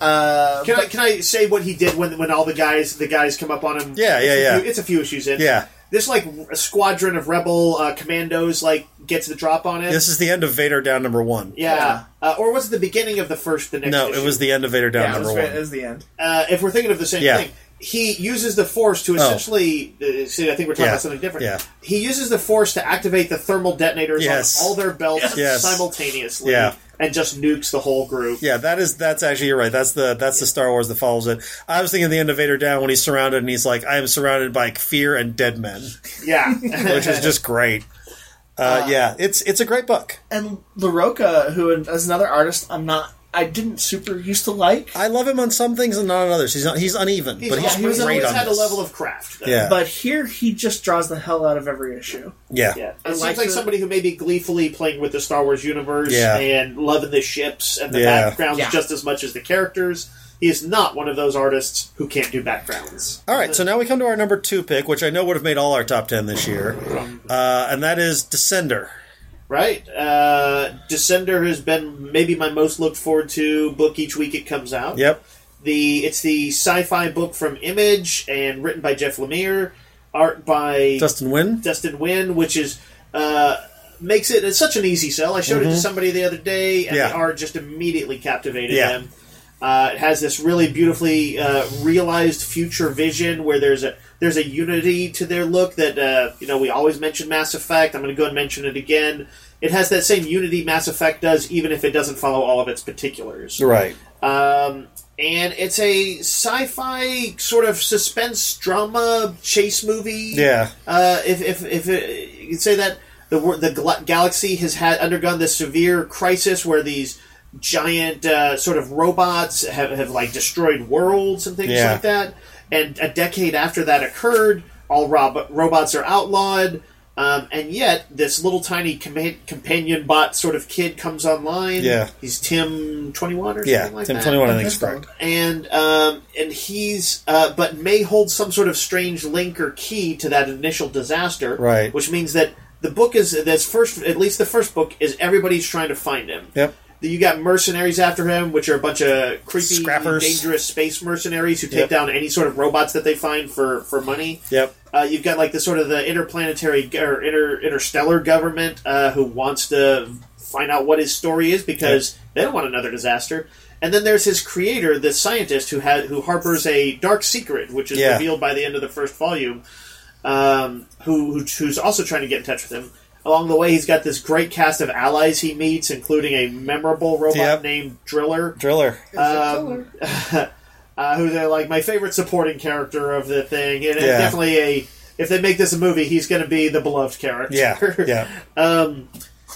Uh, Can I can I say what he did when when all the guys the guys come up on him? Yeah, It's yeah, a yeah. Few, it's a few issues in. Yeah. This like a squadron of rebel uh, commandos like gets the drop on it. This is the end of Vader Down number one. yeah, Uh, or was it the beginning of the first? The next. No, issue? it was the end of Vader Down yeah, it number was, one. it was the end. Uh, if we're thinking of the same Yeah. thing, he uses the Force to essentially. Uh, see, I think we're talking Yeah. about something different. Yeah. He uses the Force to activate the thermal detonators Yes. on all their belts Yes. simultaneously, Yeah. and just nukes the whole group. Yeah, that is that's actually you're right. That's the that's the Star Wars that follows it. I was thinking the end of Vader Down when he's surrounded and he's like, I am surrounded by fear and dead men, Yeah, which is just great. Uh, yeah, it's it's a great book. And LaRocca, who is another artist, I'm not. I didn't super used to like. I love him on some things and not on others. He's not, he's uneven, He's but he's always, great always on had this. a level of craft. though. Yeah. But here, he just draws the hell out of every issue. yeah, Yeah, it I seems like like the- somebody who may be gleefully playing with the Star Wars universe Yeah. and loving the ships and the Yeah. backgrounds Yeah. just as much as the characters. He is not one of those artists who can't do backgrounds. All right, so now we come to our number two pick, which I know would have made all our top ten this year, uh, and that is Descender. Right? Uh, Descender has been maybe my most looked forward to book each week it comes out. Yep. The It's the sci-fi book from Image and written by Jeff Lemire, art by Dustin Wynn. Dustin Wynn, which is uh, makes it it's such an easy sell. I showed it to somebody the other day, and Mm-hmm. Yeah. the art just immediately captivated Yeah. them. Uh, it has this really beautifully uh, realized future vision where there's a there's a unity to their look that uh, you know we always mention Mass Effect. I'm going to go and mention it again. It has that same unity Mass Effect does, even if it doesn't follow all of its particulars. Right. Um, and it's a sci-fi sort of suspense drama chase movie. Yeah. Uh, if if if it, you could say that the wor- the gal- galaxy has had undergone this severe crisis where these giant uh, sort of robots have, have like destroyed worlds and things Yeah. like that. And a decade after that occurred, all rob- robots are outlawed. Um, and yet, this little tiny com- companion bot sort of kid comes online. Yeah. He's Tim twenty-one or Yeah, something like Tim that. twenty-one, I think is correct. And um, and he's uh, but may hold some sort of strange link or key to that initial disaster. Right. Which means that the book is that's first at least the first book is everybody's trying to find him. Yep. You got mercenaries after him, which are a bunch of creepy, Scrappers. dangerous space mercenaries who take Yep. down any sort of robots that they find for, for money. Yep. Uh, you've got like the sort of the interplanetary or inter, interstellar government uh, who wants to find out what his story is because they don't want another disaster. And then there's his creator, this scientist who has who harbors a dark secret, which is Yeah. revealed by the end of the first volume. Um, who, who who's also trying to get in touch with him. Along the way, he's got this great cast of allies he meets, including a memorable robot Yep. named Driller. Driller. Um, uh, who's uh, like my favorite supporting character of the thing, and it's Yeah. definitely a. If they make this a movie, he's going to be the beloved character. Yeah. Yeah. um,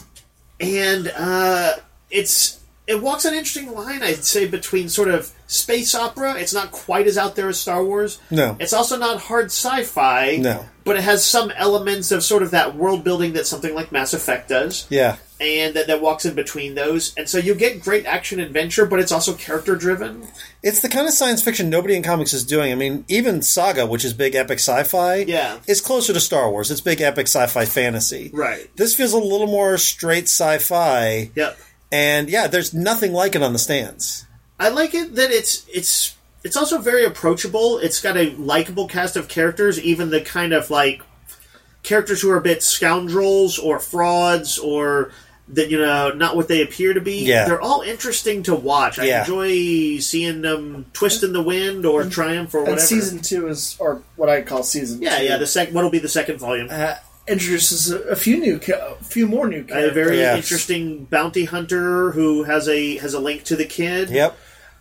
and uh, it's it walks an interesting line, I'd say, between sort of space opera. It's not quite as out there as Star Wars. No. It's also not hard sci-fi. No. But it has some elements of sort of that world building that something like Mass Effect does. Yeah. And that, that walks in between those. And so you get great action adventure, but it's also character driven. It's the kind of science fiction nobody in comics is doing. I mean, even Saga, which is big epic sci-fi, Yeah. is closer to Star Wars. It's big epic sci-fi fantasy. Right. This feels a little more straight sci-fi. Yep. And yeah, there's nothing like it on the stands. I like it that it's it's it's also very approachable. It's got a likable cast of characters, even the kind of like characters who are a bit scoundrels or frauds or that you know not what they appear to be. Yeah. They're all interesting to watch. I Yeah. enjoy seeing them twist in the wind or triumph or whatever. And season two is, or what I call season yeah, two. yeah. The sec what'll be the second volume. uh, introduces a, a few new, ca- a few more new A characters. very Yes. interesting bounty hunter who has a has a link to the kid. Yep.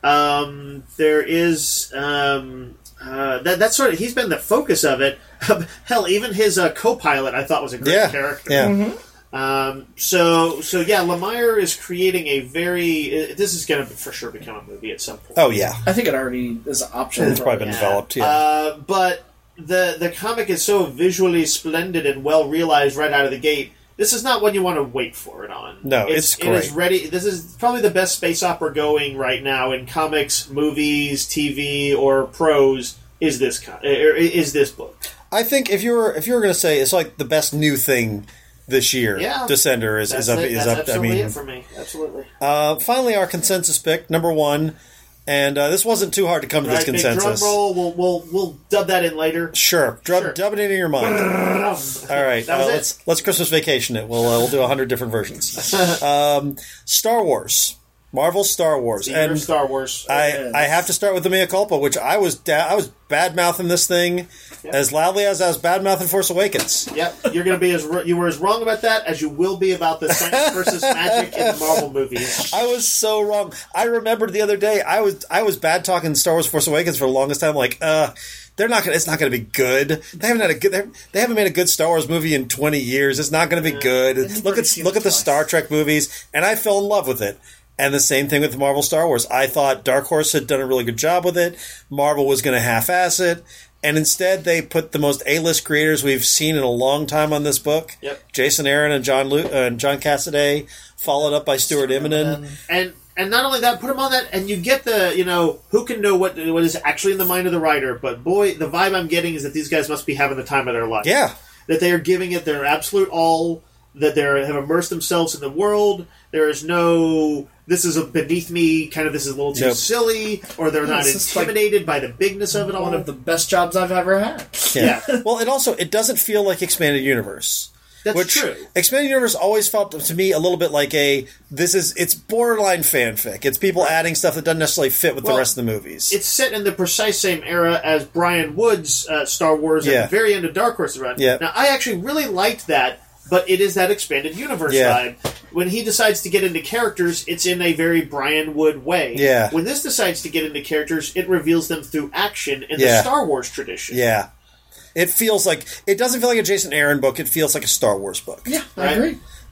Um, there is um, uh, that that's sort of he's been the focus of it. Hell, even his uh, co-pilot I thought was a great Yeah. character. Yeah. Um, so so yeah, Lemire is creating a very. Uh, this is going to for sure become a movie at some point. Oh yeah. I think it already is an option. It's for probably it. been Yeah. developed. Yeah. Uh, but the the comic is so visually splendid and well realized right out of the gate. This is not one you want to wait for it on. No, it's It is great. ready. This is probably the best space opera going right now in comics, movies, T V, or prose. Is this co- er, is this book? I think if you were if you were going to say it's like the best new thing this year, Yeah. Descender is That's is up. it. Is That's up I absolutely mean, it for me. Absolutely. uh, finally, our consensus pick number one, and uh, this wasn't too hard to come to this Right, big consensus. drum roll. We'll we'll we'll dub that in later. Sure, dub, Sure. dub it into your mind. All right, That was uh, it. let's let's Christmas vacation it. We'll uh, we'll do a hundred different versions. um, Star Wars, Marvel Star Wars, Year of and Star Wars. I I have to start with the mea culpa, which I was da- I was bad mouthing this thing as loudly as I was bad mouthing Force Awakens. Yep, you're going to be as r- you were as wrong about that as you will be about the science versus magic in the Marvel movies. I was so wrong. I remembered the other day I was I was bad talking Star Wars Force Awakens for the longest time. Like, uh, they're not gonna. It's not gonna be good. They haven't had a good. they're- They haven't made a good Star Wars movie in twenty years. It's not gonna be good. I've Look already at seen look it at the twice. Star Trek movies, and I fell in love with it. And the same thing with Marvel Star Wars. I thought Dark Horse had done a really good job with it. Marvel was going to half-ass it. And instead, they put the most A-list creators we've seen in a long time on this book. Yep. Jason Aaron and John Lu- uh, and John Cassaday, followed up by Stuart Immonen. And and not only that, put them on that, and you get the you know who can know what what is actually in the mind of the writer. But boy, the vibe I'm getting is that these guys must be having the time of their life. Yeah. That they are giving it their absolute all. That they have immersed themselves in the world. There is no, this is a beneath me, kind of this is a little too Nope. silly, or they're not This is like intimidated by the bigness of it all. One of the best jobs I've ever had. Yeah. Yeah. Well, it also it doesn't feel like Expanded Universe. That's which true. Expanded Universe always felt to me a little bit like a this is it's borderline fanfic. It's people adding stuff that doesn't necessarily fit with Well, the rest of the movies. It's set in the precise same era as Brian Wood's uh, Star Wars Yeah. at the very end of Dark Horse run. Yeah. Now, I actually really liked that, but it is that expanded universe Yeah. vibe. When he decides to get into characters, it's in a very Brian Wood way. Yeah. When this decides to get into characters, it reveals them through action in Yeah. the Star Wars tradition. Yeah. It feels like it doesn't feel like a Jason Aaron book. It feels like a Star Wars book. Yeah, I Right. agree.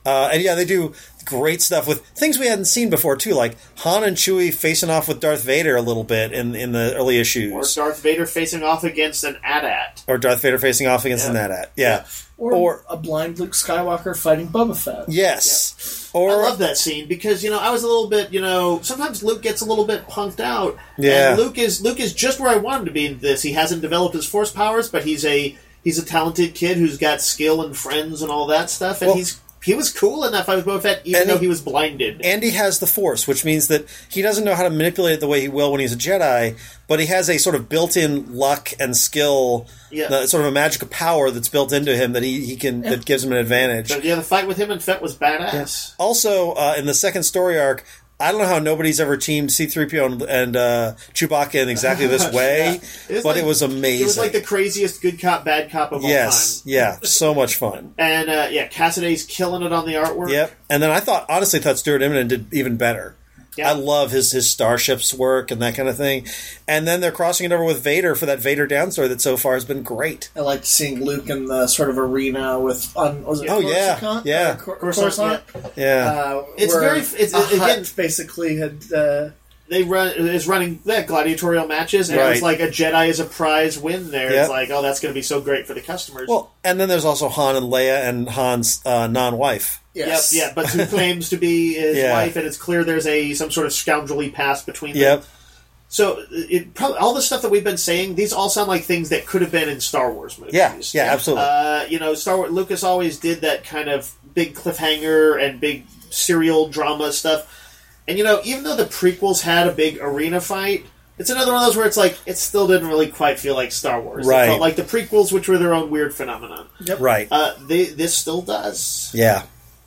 Uh, and yeah, they do great stuff with things we hadn't seen before too, like Han and Chewie facing off with Darth Vader a little bit in in the early issues, Or Darth Vader facing off against an A T A T. or Darth Vader facing off against Yeah. an A T A T. Yeah, Or, Or- a blind Luke Skywalker fighting Boba Fett. yes, I or love that scene because you know I was a little bit you know sometimes Luke gets a little bit punked out. Yeah. And Luke is Luke is just where I want him to be in this. He hasn't developed his Force powers, but he's a he's a talented kid who's got skill and friends and all that stuff. And Well- he's he was cool in that fight with Boba Fett, even And though he- he was blinded. Andy has the Force, which means that he doesn't know how to manipulate it the way he will when he's a Jedi, but he has a sort of built-in luck and skill, Yeah. the, sort of a magical power that's built into him that he, he can that gives him an advantage. But yeah, the fight with him and Fett was badass. Also, uh, in the second story arc, I don't know how nobody's ever teamed C three P O and, and uh, Chewbacca in exactly this way, Yeah. It was but like- it was amazing. It was like the craziest good cop, bad cop of yes, all time. yeah, so much fun. And uh, yeah, Cassiday's killing it on the artwork. Yep. And then I thought, honestly, thought Stuart Immonen did even better. Yeah. I love his, his starships work and that kind of thing. And then they're crossing it over with Vader for that Vader down story that so far has been great. I liked seeing Luke in the sort of arena with on was it Oh, yeah, Coruscant? yeah. Uh, Cor- Coruscant, Coruscant? Yeah. Uh, It's where very- it's- a again- hut basically had uh, They run is running yeah, gladiatorial matches, and Right. it's like a Jedi is a prize win there. Yep. It's like, oh, that's going to be so great for the customers. Well, and then there's also Han and Leia and Han's uh, non-wife. yes, Yep, yeah, but who claims to be his Yeah. wife, and it's clear there's a some sort of scoundrelly past between them. Yep. So it probably all the stuff that we've been saying, these all sound like things that could have been in Star Wars movies. Yeah, yeah, absolutely. Uh, you know, Star Wars. Lucas always did that kind of big cliffhanger and big serial drama stuff. And you know, even though the prequels had a big arena fight, it's another one of those where it's like it still didn't really quite feel like Star Wars. Right. It felt like the prequels, which were their own weird phenomenon. Yep. Right. Uh, they, this still does. Yeah.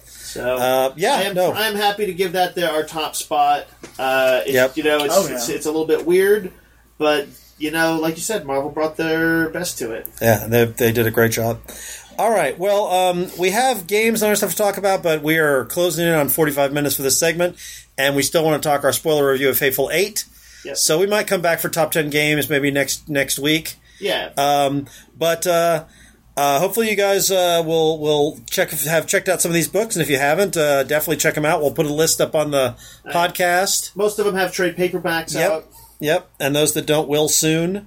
So Uh, yeah, I am, no. I am happy to give that the, our top spot. Uh, it's, Yep. You know, it's, Oh, yeah. it's it's a little bit weird, but you know, like you said, Marvel brought their best to it. Yeah, they, they did a great job. All right, well, um, we have games and other stuff to talk about, but we are closing in on forty-five minutes for this segment, and we still want to talk our spoiler review of Hateful Eight. Yes. So we might come back for top ten games maybe next next week. Yeah. Um, but uh, uh, hopefully you guys uh, will will check have checked out some of these books, and if you haven't, uh, definitely check them out. We'll put a list up on the podcast. Most of them have trade paperbacks Yep, out. yep, and those that don't will soon.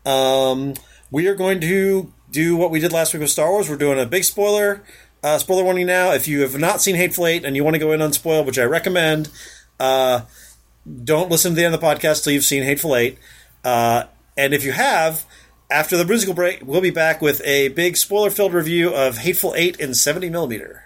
Um, we are going to do what we did last week with Star Wars. We're doing a big spoiler uh, spoiler warning now. If you have not seen Hateful Eight and you want to go in unspoiled, which I recommend, uh, don't listen to the end of the podcast till you've seen Hateful Eight. Uh, and if you have, after the musical break, we'll be back with a big spoiler-filled review of Hateful Eight in seventy millimeter.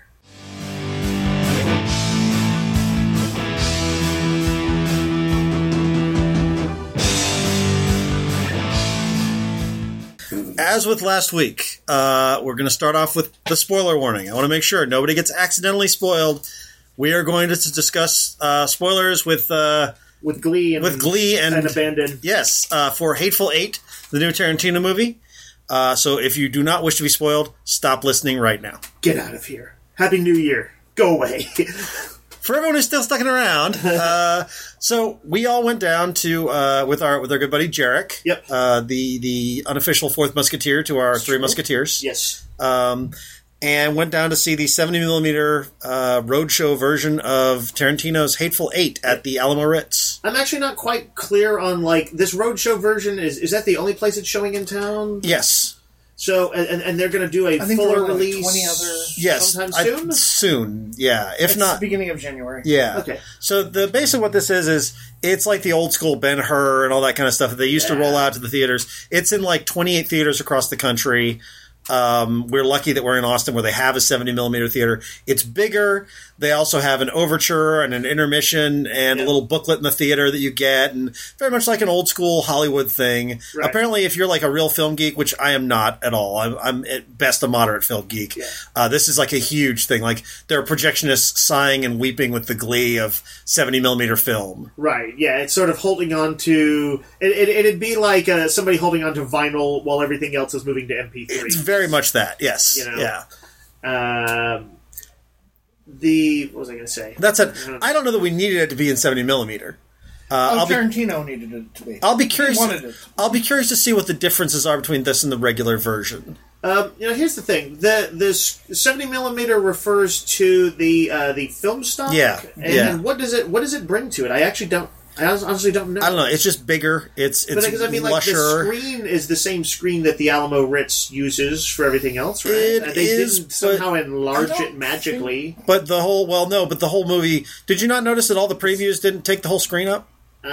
As with last week, uh, we're going to start off with the spoiler warning. I want to make sure nobody gets accidentally spoiled. We are going to discuss uh, spoilers with uh, With Glee and with Glee and, and Abandon. Yes, uh, for Hateful Eight, the new Tarantino movie. Uh, so if you do not wish to be spoiled, stop listening right now. Get out of here. Happy New Year. Go away. For everyone who's still sticking around, uh, so we all went down to uh, with our with our good buddy Jarek, Yep. uh, the the unofficial fourth musketeer to our three musketeers. Yes. Um, and went down to see the seventy millimeter uh, roadshow version of Tarantino's Hateful Eight at the Alamo Ritz. I'm actually not quite clear on, like, this roadshow version. Is is that the only place it's showing in town? Yes. So, and, and they're going to do a I think fuller there were like release twenty other- Yes. sometime I- soon? soon, yeah. If It's not, the beginning of January. yeah. Okay. So the basically what this is is it's like the old school Ben-Hur and all that kind of stuff that they used to Yeah. roll out to the theaters. It's in like twenty-eight theaters across the country. Um, we're lucky that we're in Austin where they have a seventy millimeter theater. It's bigger. They also have an overture and an intermission and Yeah. a little booklet in the theater that you get, and very much like an old school Hollywood thing. Right. Apparently, if you're like a real film geek, which I am not at all, I'm, I'm at best a moderate film geek. Yeah. Uh, this is like a huge thing. Like there are projectionists sighing and weeping with the glee of seventy millimeter film. Right, yeah, it's sort of holding on to... It, it, it'd be like uh, somebody holding on to vinyl while everything else is moving to M P three. It's very much that. Yes. You know? Yeah. Um, the... What was I going to say? That's it. I don't know that we needed it to be in seventy millimeter. Uh, Oh, I'll be Tarantino needed it to be. I'll be curious. He wanted it. I'll be curious to see what the differences are between this and the regular version. Um, you know, here's the thing: the this seventy millimeter refers to the uh, the film stock. Yeah, and yeah. what does it what does it bring to it? I actually don't. I honestly don't know. I don't know. It's just bigger. It's it's but because I mean, like lusher. the screen is the same screen that the Alamo Ritz uses for everything else, right? It Uh, they is, didn't somehow but enlarge I don't it magically. But the whole well, no, but the whole movie. Did you not notice that all the previews didn't take the whole screen up?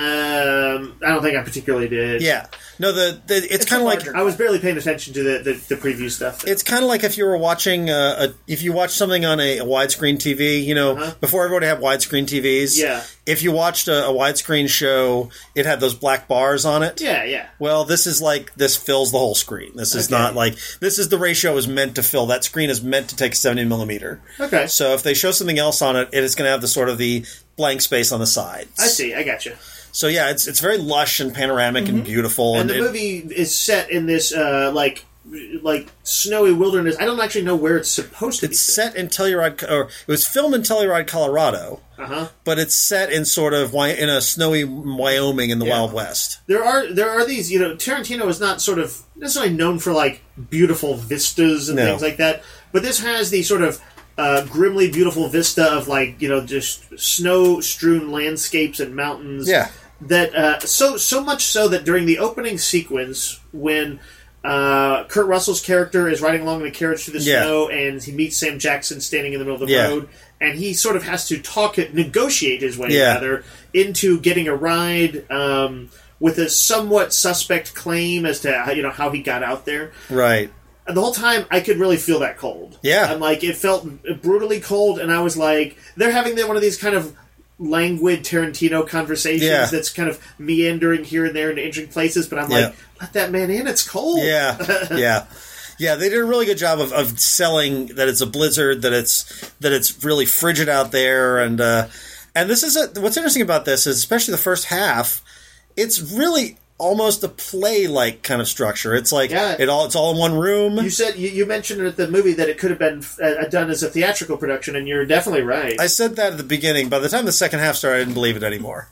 Um, I don't think I particularly did. Yeah. No, the, the it's, It's kind of a like larger- I was barely paying attention to the the, the preview stuff. it's kind of like if you were watching uh, a if you watch something on a, a widescreen T V. You know, Uh-huh. before everybody had widescreen T Vs. Yeah. If you watched a, a widescreen show, it had those black bars on it. yeah, yeah. Well, this is like this fills the whole screen. This is Okay. not like this is the ratio is meant to fill. That screen is meant to take seventy millimeter. Okay, So if they show something else on it, it is going to have the sort of the blank space on the sides. I see. I got you. So yeah, it's it's very lush and panoramic and beautiful. And the it- movie is set in this uh, like like snowy wilderness. I don't actually know where it's supposed to it's be set in Telluride, or it was filmed in Telluride, Colorado, Uh huh. but it's set in sort of Wy- in a snowy Wyoming in the Yeah. Wild West. There are there are these. You know, Tarantino is not sort of necessarily known for like beautiful vistas and No. things like that, but this has the sort of uh, grimly beautiful vista of like you know just snow strewn landscapes and mountains. Yeah. That uh, so so much so that during the opening sequence when uh, Kurt Russell's character is riding along in a carriage through the Yeah. snow and he meets Sam Jackson standing in the middle of the Yeah. road and he sort of has to talk it negotiate his way Yeah. rather into getting a ride um, with a somewhat suspect claim as to how, you know how he got out there. Right. And the whole time I could really feel that cold. Yeah. I'm like it felt brutally cold and I was like they're having one of these kind of languid Tarantino conversations Yeah. that's kind of meandering here and there in interesting places, but I'm Yeah. like, let that man in, it's cold. Yeah. Yeah. Yeah, they did a really good job of, of selling that it's a blizzard, that it's that it's really frigid out there, and uh, and this is a, what's interesting about this is especially the first half, it's really almost a play-like kind of structure. It's like Yeah. it all it's all in one room. You said you, you mentioned at the movie that it could have been uh, done as a theatrical production, and you're definitely right. I said that at the beginning. By the time the second half started, I didn't believe it anymore.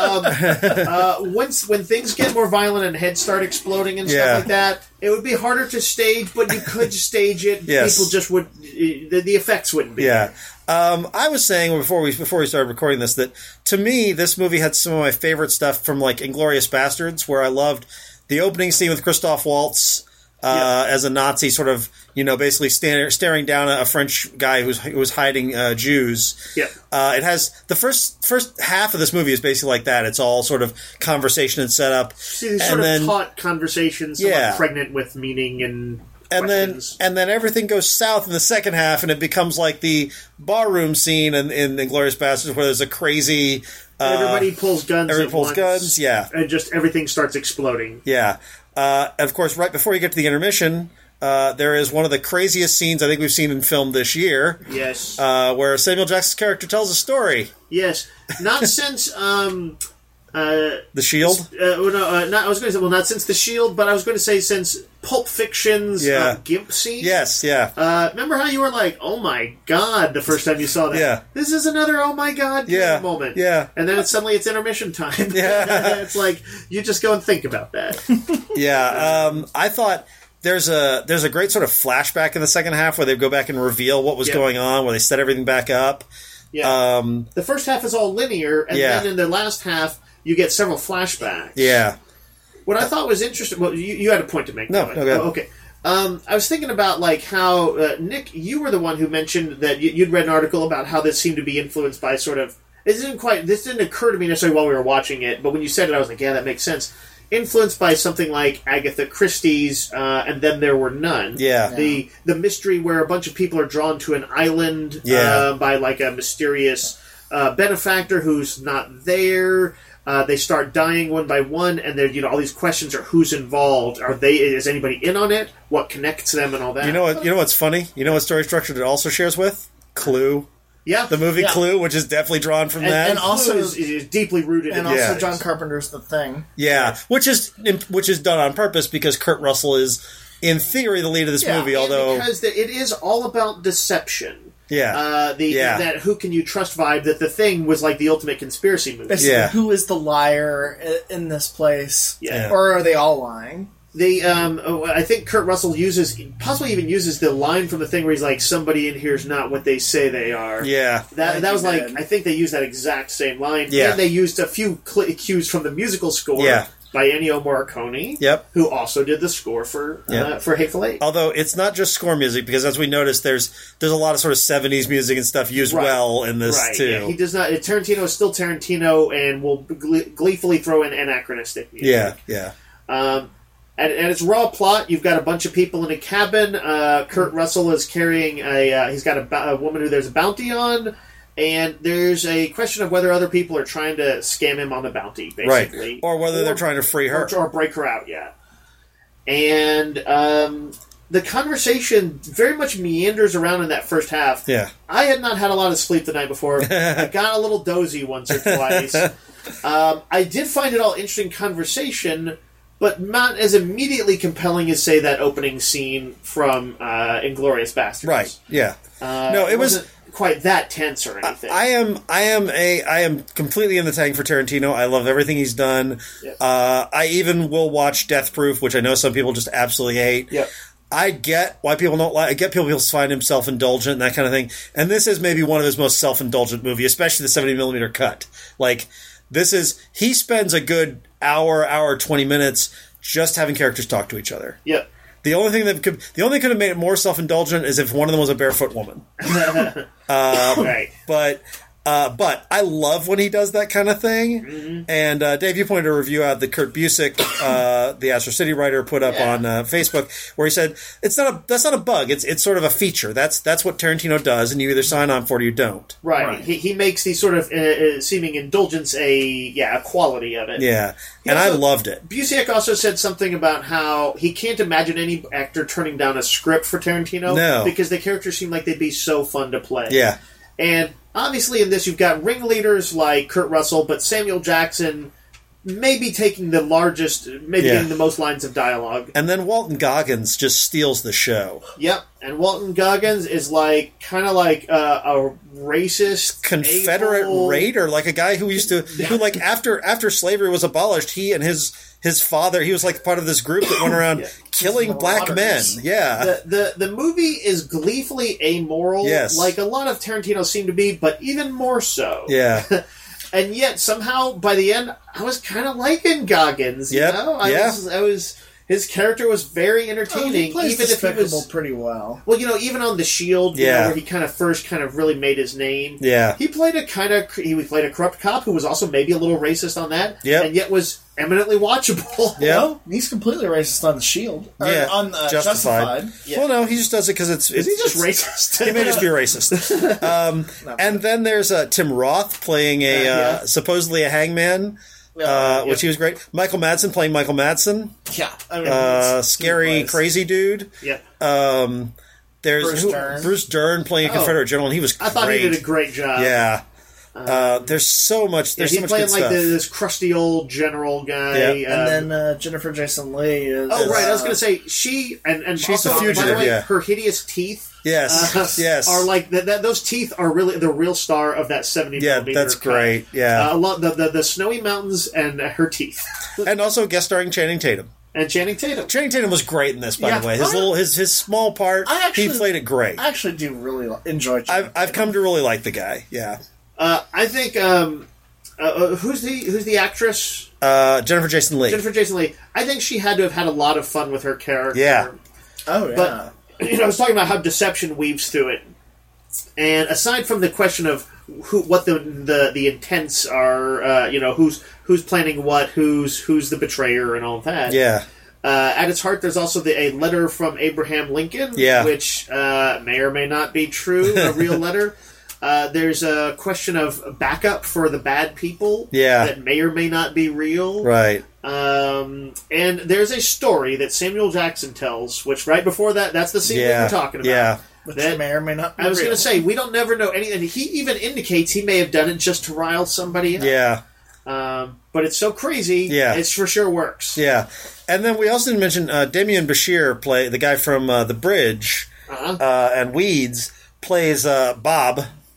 uh, once when things get more violent and heads start exploding and stuff Yeah. like that, it would be harder to stage, but you could stage it. Yes. People just would the, the effects wouldn't be. Yeah. Um, I was saying before we before we started recording this that to me this movie had some of my favorite stuff from like Inglourious Bastards, where I loved the opening scene with Christoph Waltz uh, as a Nazi, sort of you know basically stand, staring down a, a French guy who's who was hiding uh, Jews. Yep. Uh, it has the first first half of this movie is basically like that. It's all sort of conversation and setup, See, these and sort then of taut conversations, somewhat Yeah. pregnant with meaning and and then questions. and then everything goes south in the second half, and it becomes like the barroom scene in, in Inglourious Bastards, where there's a crazy uh, everybody pulls guns. everybody at pulls once, guns, yeah. and just everything starts exploding. yeah. Uh, and of course, right before you get to the intermission, uh, there is one of the craziest scenes I think we've seen in film this year, Yes, uh, where Samuel Jackson's character tells a story. yes. Not since um, uh, The Shield. uh, well, no, uh, not, I was going to say well, not since The Shield, but I was going to say since Pulp Fiction's Yeah. uh, Gimp scene. Yes, yeah, Uh, remember how you were like, "Oh my god!" the first time you saw that. Yeah. This is another "Oh my god" kind of Yeah. moment. Yeah. And then it's, suddenly it's intermission time. Yeah. It's like you just go and think about that. yeah. Um, I thought. There's a there's a great sort of flashback in the second half where they go back and reveal what was Yeah. going on, where they set everything back up. Yeah. Um, The first half is all linear, and Yeah. then in the last half, you get several flashbacks. yeah. What I thought was interesting. Well, you, you had a point to make. No, by the no, way. go ahead. Oh, okay. Um, I was thinking about like how uh, Nick, you were the one who mentioned that you, you'd read an article about how this seemed to be influenced by sort of. It didn't quite. This didn't occur to me necessarily while we were watching it, but when you said it, I was like, yeah, that makes sense. Influenced by something like Agatha Christie's, uh, and then there were none. Yeah. The the mystery where a bunch of people are drawn to an island Yeah. uh, by like a mysterious uh, benefactor who's not there. Uh, they start dying one by one, and there, you know, all these questions are who's involved? Are they? Is anybody in on it? What connects them, and all that? You know what? You know what's funny? You know what story structure it also shares with? Clue, yeah, the movie Yeah. Clue, which is definitely drawn from And- that. and also- is, is deeply rooted And in also Yeah. John Carpenter's The Thing. yeah, which is which is done on purpose because Kurt Russell is, in theory, the lead of this Yeah, movie. And Although, because the, it is all about deception. yeah, Uh, the Yeah. that who can you trust vibe. That the thing was like the ultimate conspiracy movie. Basically, Yeah. who is the liar i- in this place? Yeah. Or are they all lying? They, um, oh, I think Kurt Russell uses, possibly even uses the line from the thing where he's like, "Somebody in here is not what they say they are." Yeah, that I that was like, did. I think they used that exact same line. Yeah. And they used a few cl- cues from the musical score Yeah. by Ennio Morricone. Yep. Who also did the score for uh, Yep. for Hateful Eight. Although it's not just score music, because as we noticed, there's there's a lot of sort of seventies music and stuff used Right. well in this Right. too. Yeah, he does not. Tarantino is still Tarantino, and will glee- gleefully throw in anachronistic music. yeah, yeah. Um, and, and it's raw plot. You've got a bunch of people in a cabin. Uh, Kurt Russell is carrying a. Uh, he's got a, a woman who there's a bounty on, and there's a question of whether other people are trying to scam him on the bounty, basically, Right. Or whether they're trying to free her. or, or break her out. Yeah, and um, the conversation very much meanders around in that first half. Yeah. I had not had a lot of sleep the night before. I got a little dozy once or twice. um, I did find it all interesting conversation, but not as immediately compelling as, say, that opening scene from uh, Inglourious Basterds. Right. Yeah. Uh, No, it was- wasn't quite that tense or anything. I am I am a I am completely in the tank for Tarantino. I love everything he's done. Yep. Uh, I even will watch Death Proof, which I know some people just absolutely hate. Yep. I get why people don't like. I get people find him self indulgent and that kind of thing. And this is maybe one of his most self indulgent movie, especially the seventy millimeter cut. Like this is he spends a good hour, hour twenty minutes just having characters talk to each other. Yep. The only thing that could the only thing could have made it more self indulgent is if one of them was a barefoot woman. right. But uh, but I love when he does that kind of thing. Mm-hmm. And uh, Dave, you pointed a review out that Kurt Busiek, uh, the Astro City writer, put up Yeah. on uh, Facebook, where he said it's not a that's not a bug. It's it's sort of a feature. That's that's what Tarantino does, and you either sign on for it or you don't. Right. Right. He, he makes the sort of uh, uh, seeming indulgence a yeah a quality of it. Yeah, He and I also- loved it. Busiek also said something about how he can't imagine any actor turning down a script for Tarantino No. because the characters seem like they'd be so fun to play. Yeah, And obviously in this you've got ringleaders like Kurt Russell, but Samuel Jackson maybe taking the largest, maybe Yeah. getting the most lines of dialogue. and then Walton Goggins just steals the show. Yep. And Walton Goggins is like, kind of like uh, a racist Confederate able- raider, like a guy who used to, who like after after slavery was abolished, he and his his father, he was like part of this group that went around Yeah. killing black men. Marauders. Yeah, The, the the movie is gleefully amoral, Yes. like a lot of Tarantino seem to be, but even more so. yeah, And yet somehow by the end, I was kind of liking Goggins. You Yep, know, I yeah. was, I was. His character was very Oh, entertaining, he plays even if he Despicable was. pretty well. Well, you know, even on The Shield, you Yeah. know, where he kind of first kind of really made his name. yeah. He played a kind of he played a corrupt cop who was also maybe a little racist on that, Yep. and yet was eminently watchable. Yeah. No, he's completely racist on the Shield. Or Yeah, on uh, Justified. Justified. Yeah. Well, no, he just does it because it's, Is it's he just it's- racist? He may just be racist. Um, and then there's uh, Tim Roth playing a Yeah, uh, yeah. supposedly a hangman, uh, yeah. which he was great. Michael Madsen playing Michael Madsen, Yeah, I mean, uh, it's- scary, it's- crazy dude. Yeah. Um, there's Bruce who- Dern. Bruce Dern playing a Oh. Confederate general, and he was I thought great. he did a great job. Yeah. Uh, there's so much. Yeah, There's he's so much playing good like stuff. the, this crusty old general guy. Yeah. And um, then uh, Jennifer Jason Leigh is. oh right, I was uh, going to say she and and She's also, the by fugitive, way, yeah. her hideous teeth. yes, uh, yes. are like that. That those teeth are really the real star of that seventy. Yeah, millimeter that's cut. great. Yeah, uh, a lot the, the the snowy mountains and uh, her teeth and also guest starring Channing Tatum. and Channing Tatum. Channing Tatum was great in this, by Yeah. the way. His I- little, his his small part, I actually- he played it great. I actually do really li- enjoy. I've I've come to really like the guy. Yeah, Uh, I think um, uh, uh, who's the who's the actress? uh, Jennifer Jason Leigh. Jennifer Jason Leigh. I think she had to have had a lot of fun with her character. Yeah. Oh yeah. But you know, I was talking about how deception weaves through it, and aside from the question of who, what the the, the intents are, uh, you know, who's who's planning what, who's who's the betrayer, and all of that. Yeah, Uh, at its heart, there's also the, a letter from Abraham Lincoln, Yeah. which uh, may or may not be true, a real letter. Uh, there's a question of backup for the bad people Yeah. that may or may not be real. right. Um, and there's a story that Samuel Jackson tells, which right before that, that's the scene we Yeah, were talking about. yeah. Which that- may or may not be I was real. going to say, we don't never know anything. He even indicates he may have done it just to rile somebody up. Yeah, Um, but it's so crazy, Yeah. it's for sure works. yeah. And then we also didn't mention uh, Damian Bashir, play the guy from uh, The Bridge Uh-huh. uh, and Weeds, plays uh, Bob.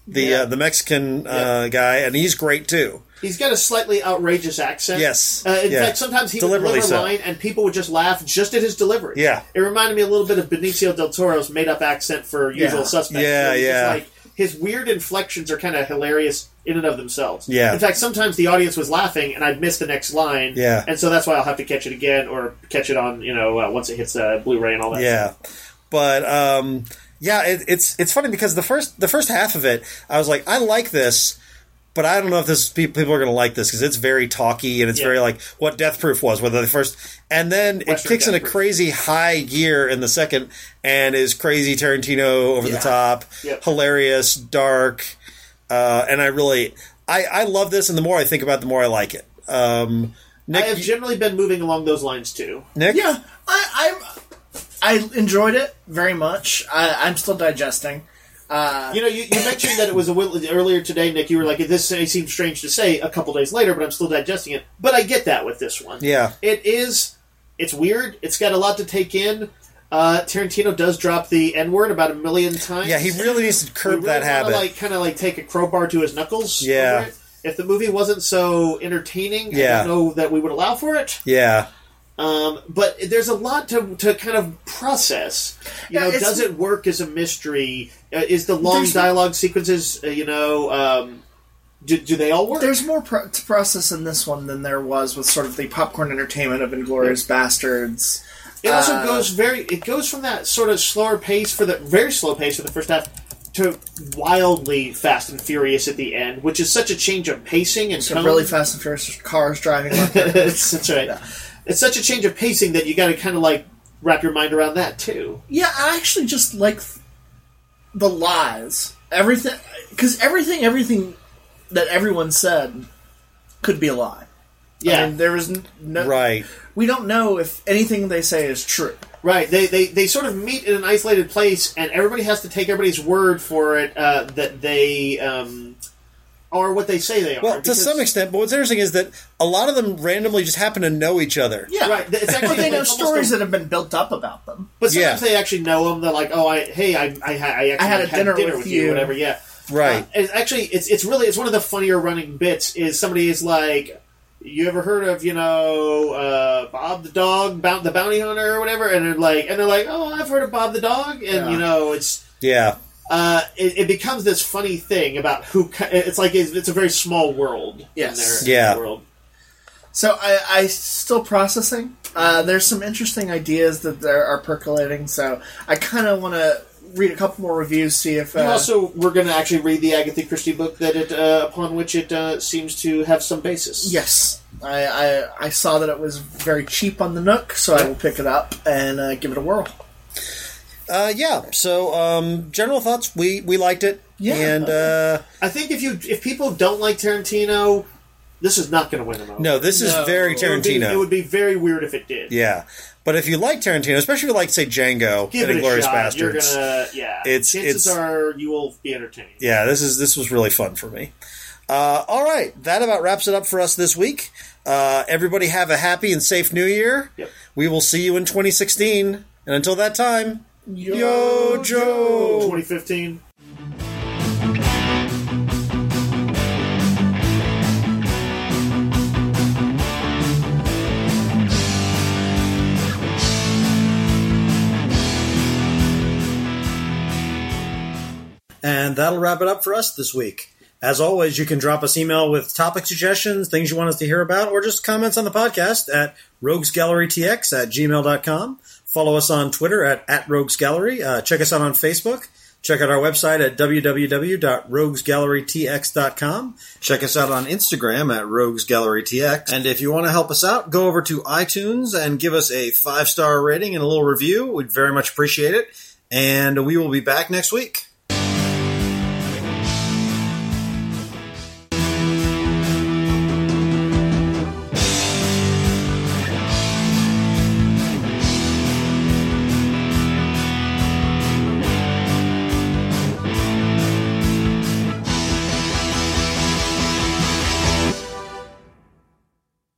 the Yeah. uh, the Mexican uh, Yeah. guy, and he's great too. He's got a slightly outrageous accent. Yes. Uh, in Yeah. fact, sometimes he would Deliberately deliver a so. line and people would just laugh just at his delivery. Yeah. It reminded me a little bit of Benicio del Toro's made-up accent for Usual Yeah. Suspects. Yeah, where he's just yeah. like, his weird inflections are kind of hilarious in and of themselves. Yeah. In fact, sometimes the audience was laughing and I'd miss the next line. Yeah. And so that's why I'll have to catch it again or catch it on, you know, uh, once it hits uh, Blu-ray and all that Yeah, stuff. but um, yeah, it, it's it's funny because the first the first half of it, I was like, I like this, but I don't know if this people people are going to like this because it's very talky and it's Yeah. very like what Death Proof was. Whether the first and then it Western kicks in a Death Proof. crazy high gear in the second and is crazy Tarantino over Yeah. the top, Yep. hilarious, dark, uh, and I really I I love this. And the more I think about it, the more I like it. Um, Nick, I have generally been moving along those lines, too. Nick, Yeah, I, I'm. I enjoyed it very much. I, I'm still digesting. Uh, You know, you, you mentioned that it was a while, earlier today, Nick. You were like, "This may seem strange to say a couple days later, but I'm still digesting it." But I get that with this one. yeah, It is. It's weird. It's got a lot to take in. Uh, Tarantino does drop the N word about a million times. yeah, he really needs to We curb really that wanna, habit. Like, kind of like take a crowbar to his knuckles. Yeah. over it. If the movie wasn't so entertaining, Yeah. I don't know that we would allow for it. yeah. Um, but there's a lot to to kind of process. You Yeah, know, it's- does it work as a mystery? Uh, is the long There's- dialogue sequences, uh, you know, um, do, do they all work? There's more pro- to process in this one than there was with sort of the popcorn entertainment of Inglourious Bastards. It also Uh, goes very. It goes from that sort of slower pace for the very slow pace for the first half to wildly fast and furious at the end, which is such a change of pacing and So tone. really fast and furious cars driving. Like that. It's- That's right. It's such a change of pacing that you got to kind of like wrap your mind around that too. Yeah, I actually just like the lies. Everything, because everything, everything that everyone said could be a lie. Yeah, I mean, there was n- no. Right. We don't know if anything they say is true. right. They, they they sort of meet in an isolated place, and everybody has to take everybody's word for it uh, that they um, are what they say they are. Well, to because- some extent, but what's interesting is that a lot of them randomly just happen to know each other. Yeah, Right. It's actually but they know almost stories a- that have been built up about them. But sometimes Yeah. they actually know them. They're like, "Oh, I hey, I I, ha- I actually I had a dinner with with you, you." whatever." Yeah, Right. Uh, it's actually, it's it's really it's one of the funnier running bits. Is somebody is like, "You ever heard of you know uh, Bob the dog, Bou- the bounty hunter, or whatever?" And they're like, and they're like, "Oh, I've heard of Bob the dog," and Yeah. you know, it's. Yeah. Uh, it, it becomes this funny thing about who. ki- It's like it's, it's a very small world. Yes. In their, in Yeah. their world. So I, I still processing. Uh, there's some interesting ideas that there are percolating. So I kind of want to read a couple more reviews, see if. Uh, And also, we're going to actually read the Agatha Christie book that it uh, upon which it uh, seems to have some basis. yes, I, I I saw that it was very cheap on the Nook, so I will pick it up and uh, give it a whirl. Uh, yeah. So, um, general thoughts. We we liked it. Yeah. And uh, I think if you if people don't like Tarantino, this is not going to win them over. no, this is No. very It would, be, Tarantino. it would be very weird if it did. Yeah. But if you like Tarantino, especially if you like, say, Django Give and it a Inglourious shot. You're Bastards, gonna, yeah. It's- Chances it's- are you will be entertained. yeah, this is this was really fun for me. Uh, all right, that about wraps it up for us this week. Uh, everybody have a happy and safe New Year. Yep. We will see you in twenty sixteen, and until that time, Yo, Joe. twenty fifteen. And that'll wrap it up for us this week. As always, you can drop us email with topic suggestions, things you want us to hear about, or just comments on the podcast at roguesgallerytx at gmail dot com. Follow us on Twitter at, at roguesgallery. Uh, check us out on Facebook. Check out our website at w w w dot rogues gallery t x dot com. Check us out on Instagram at roguesgallerytx. And if you want to help us out, go over to iTunes and give us a five-star rating and a little review. We'd very much appreciate it. And we will be back next week.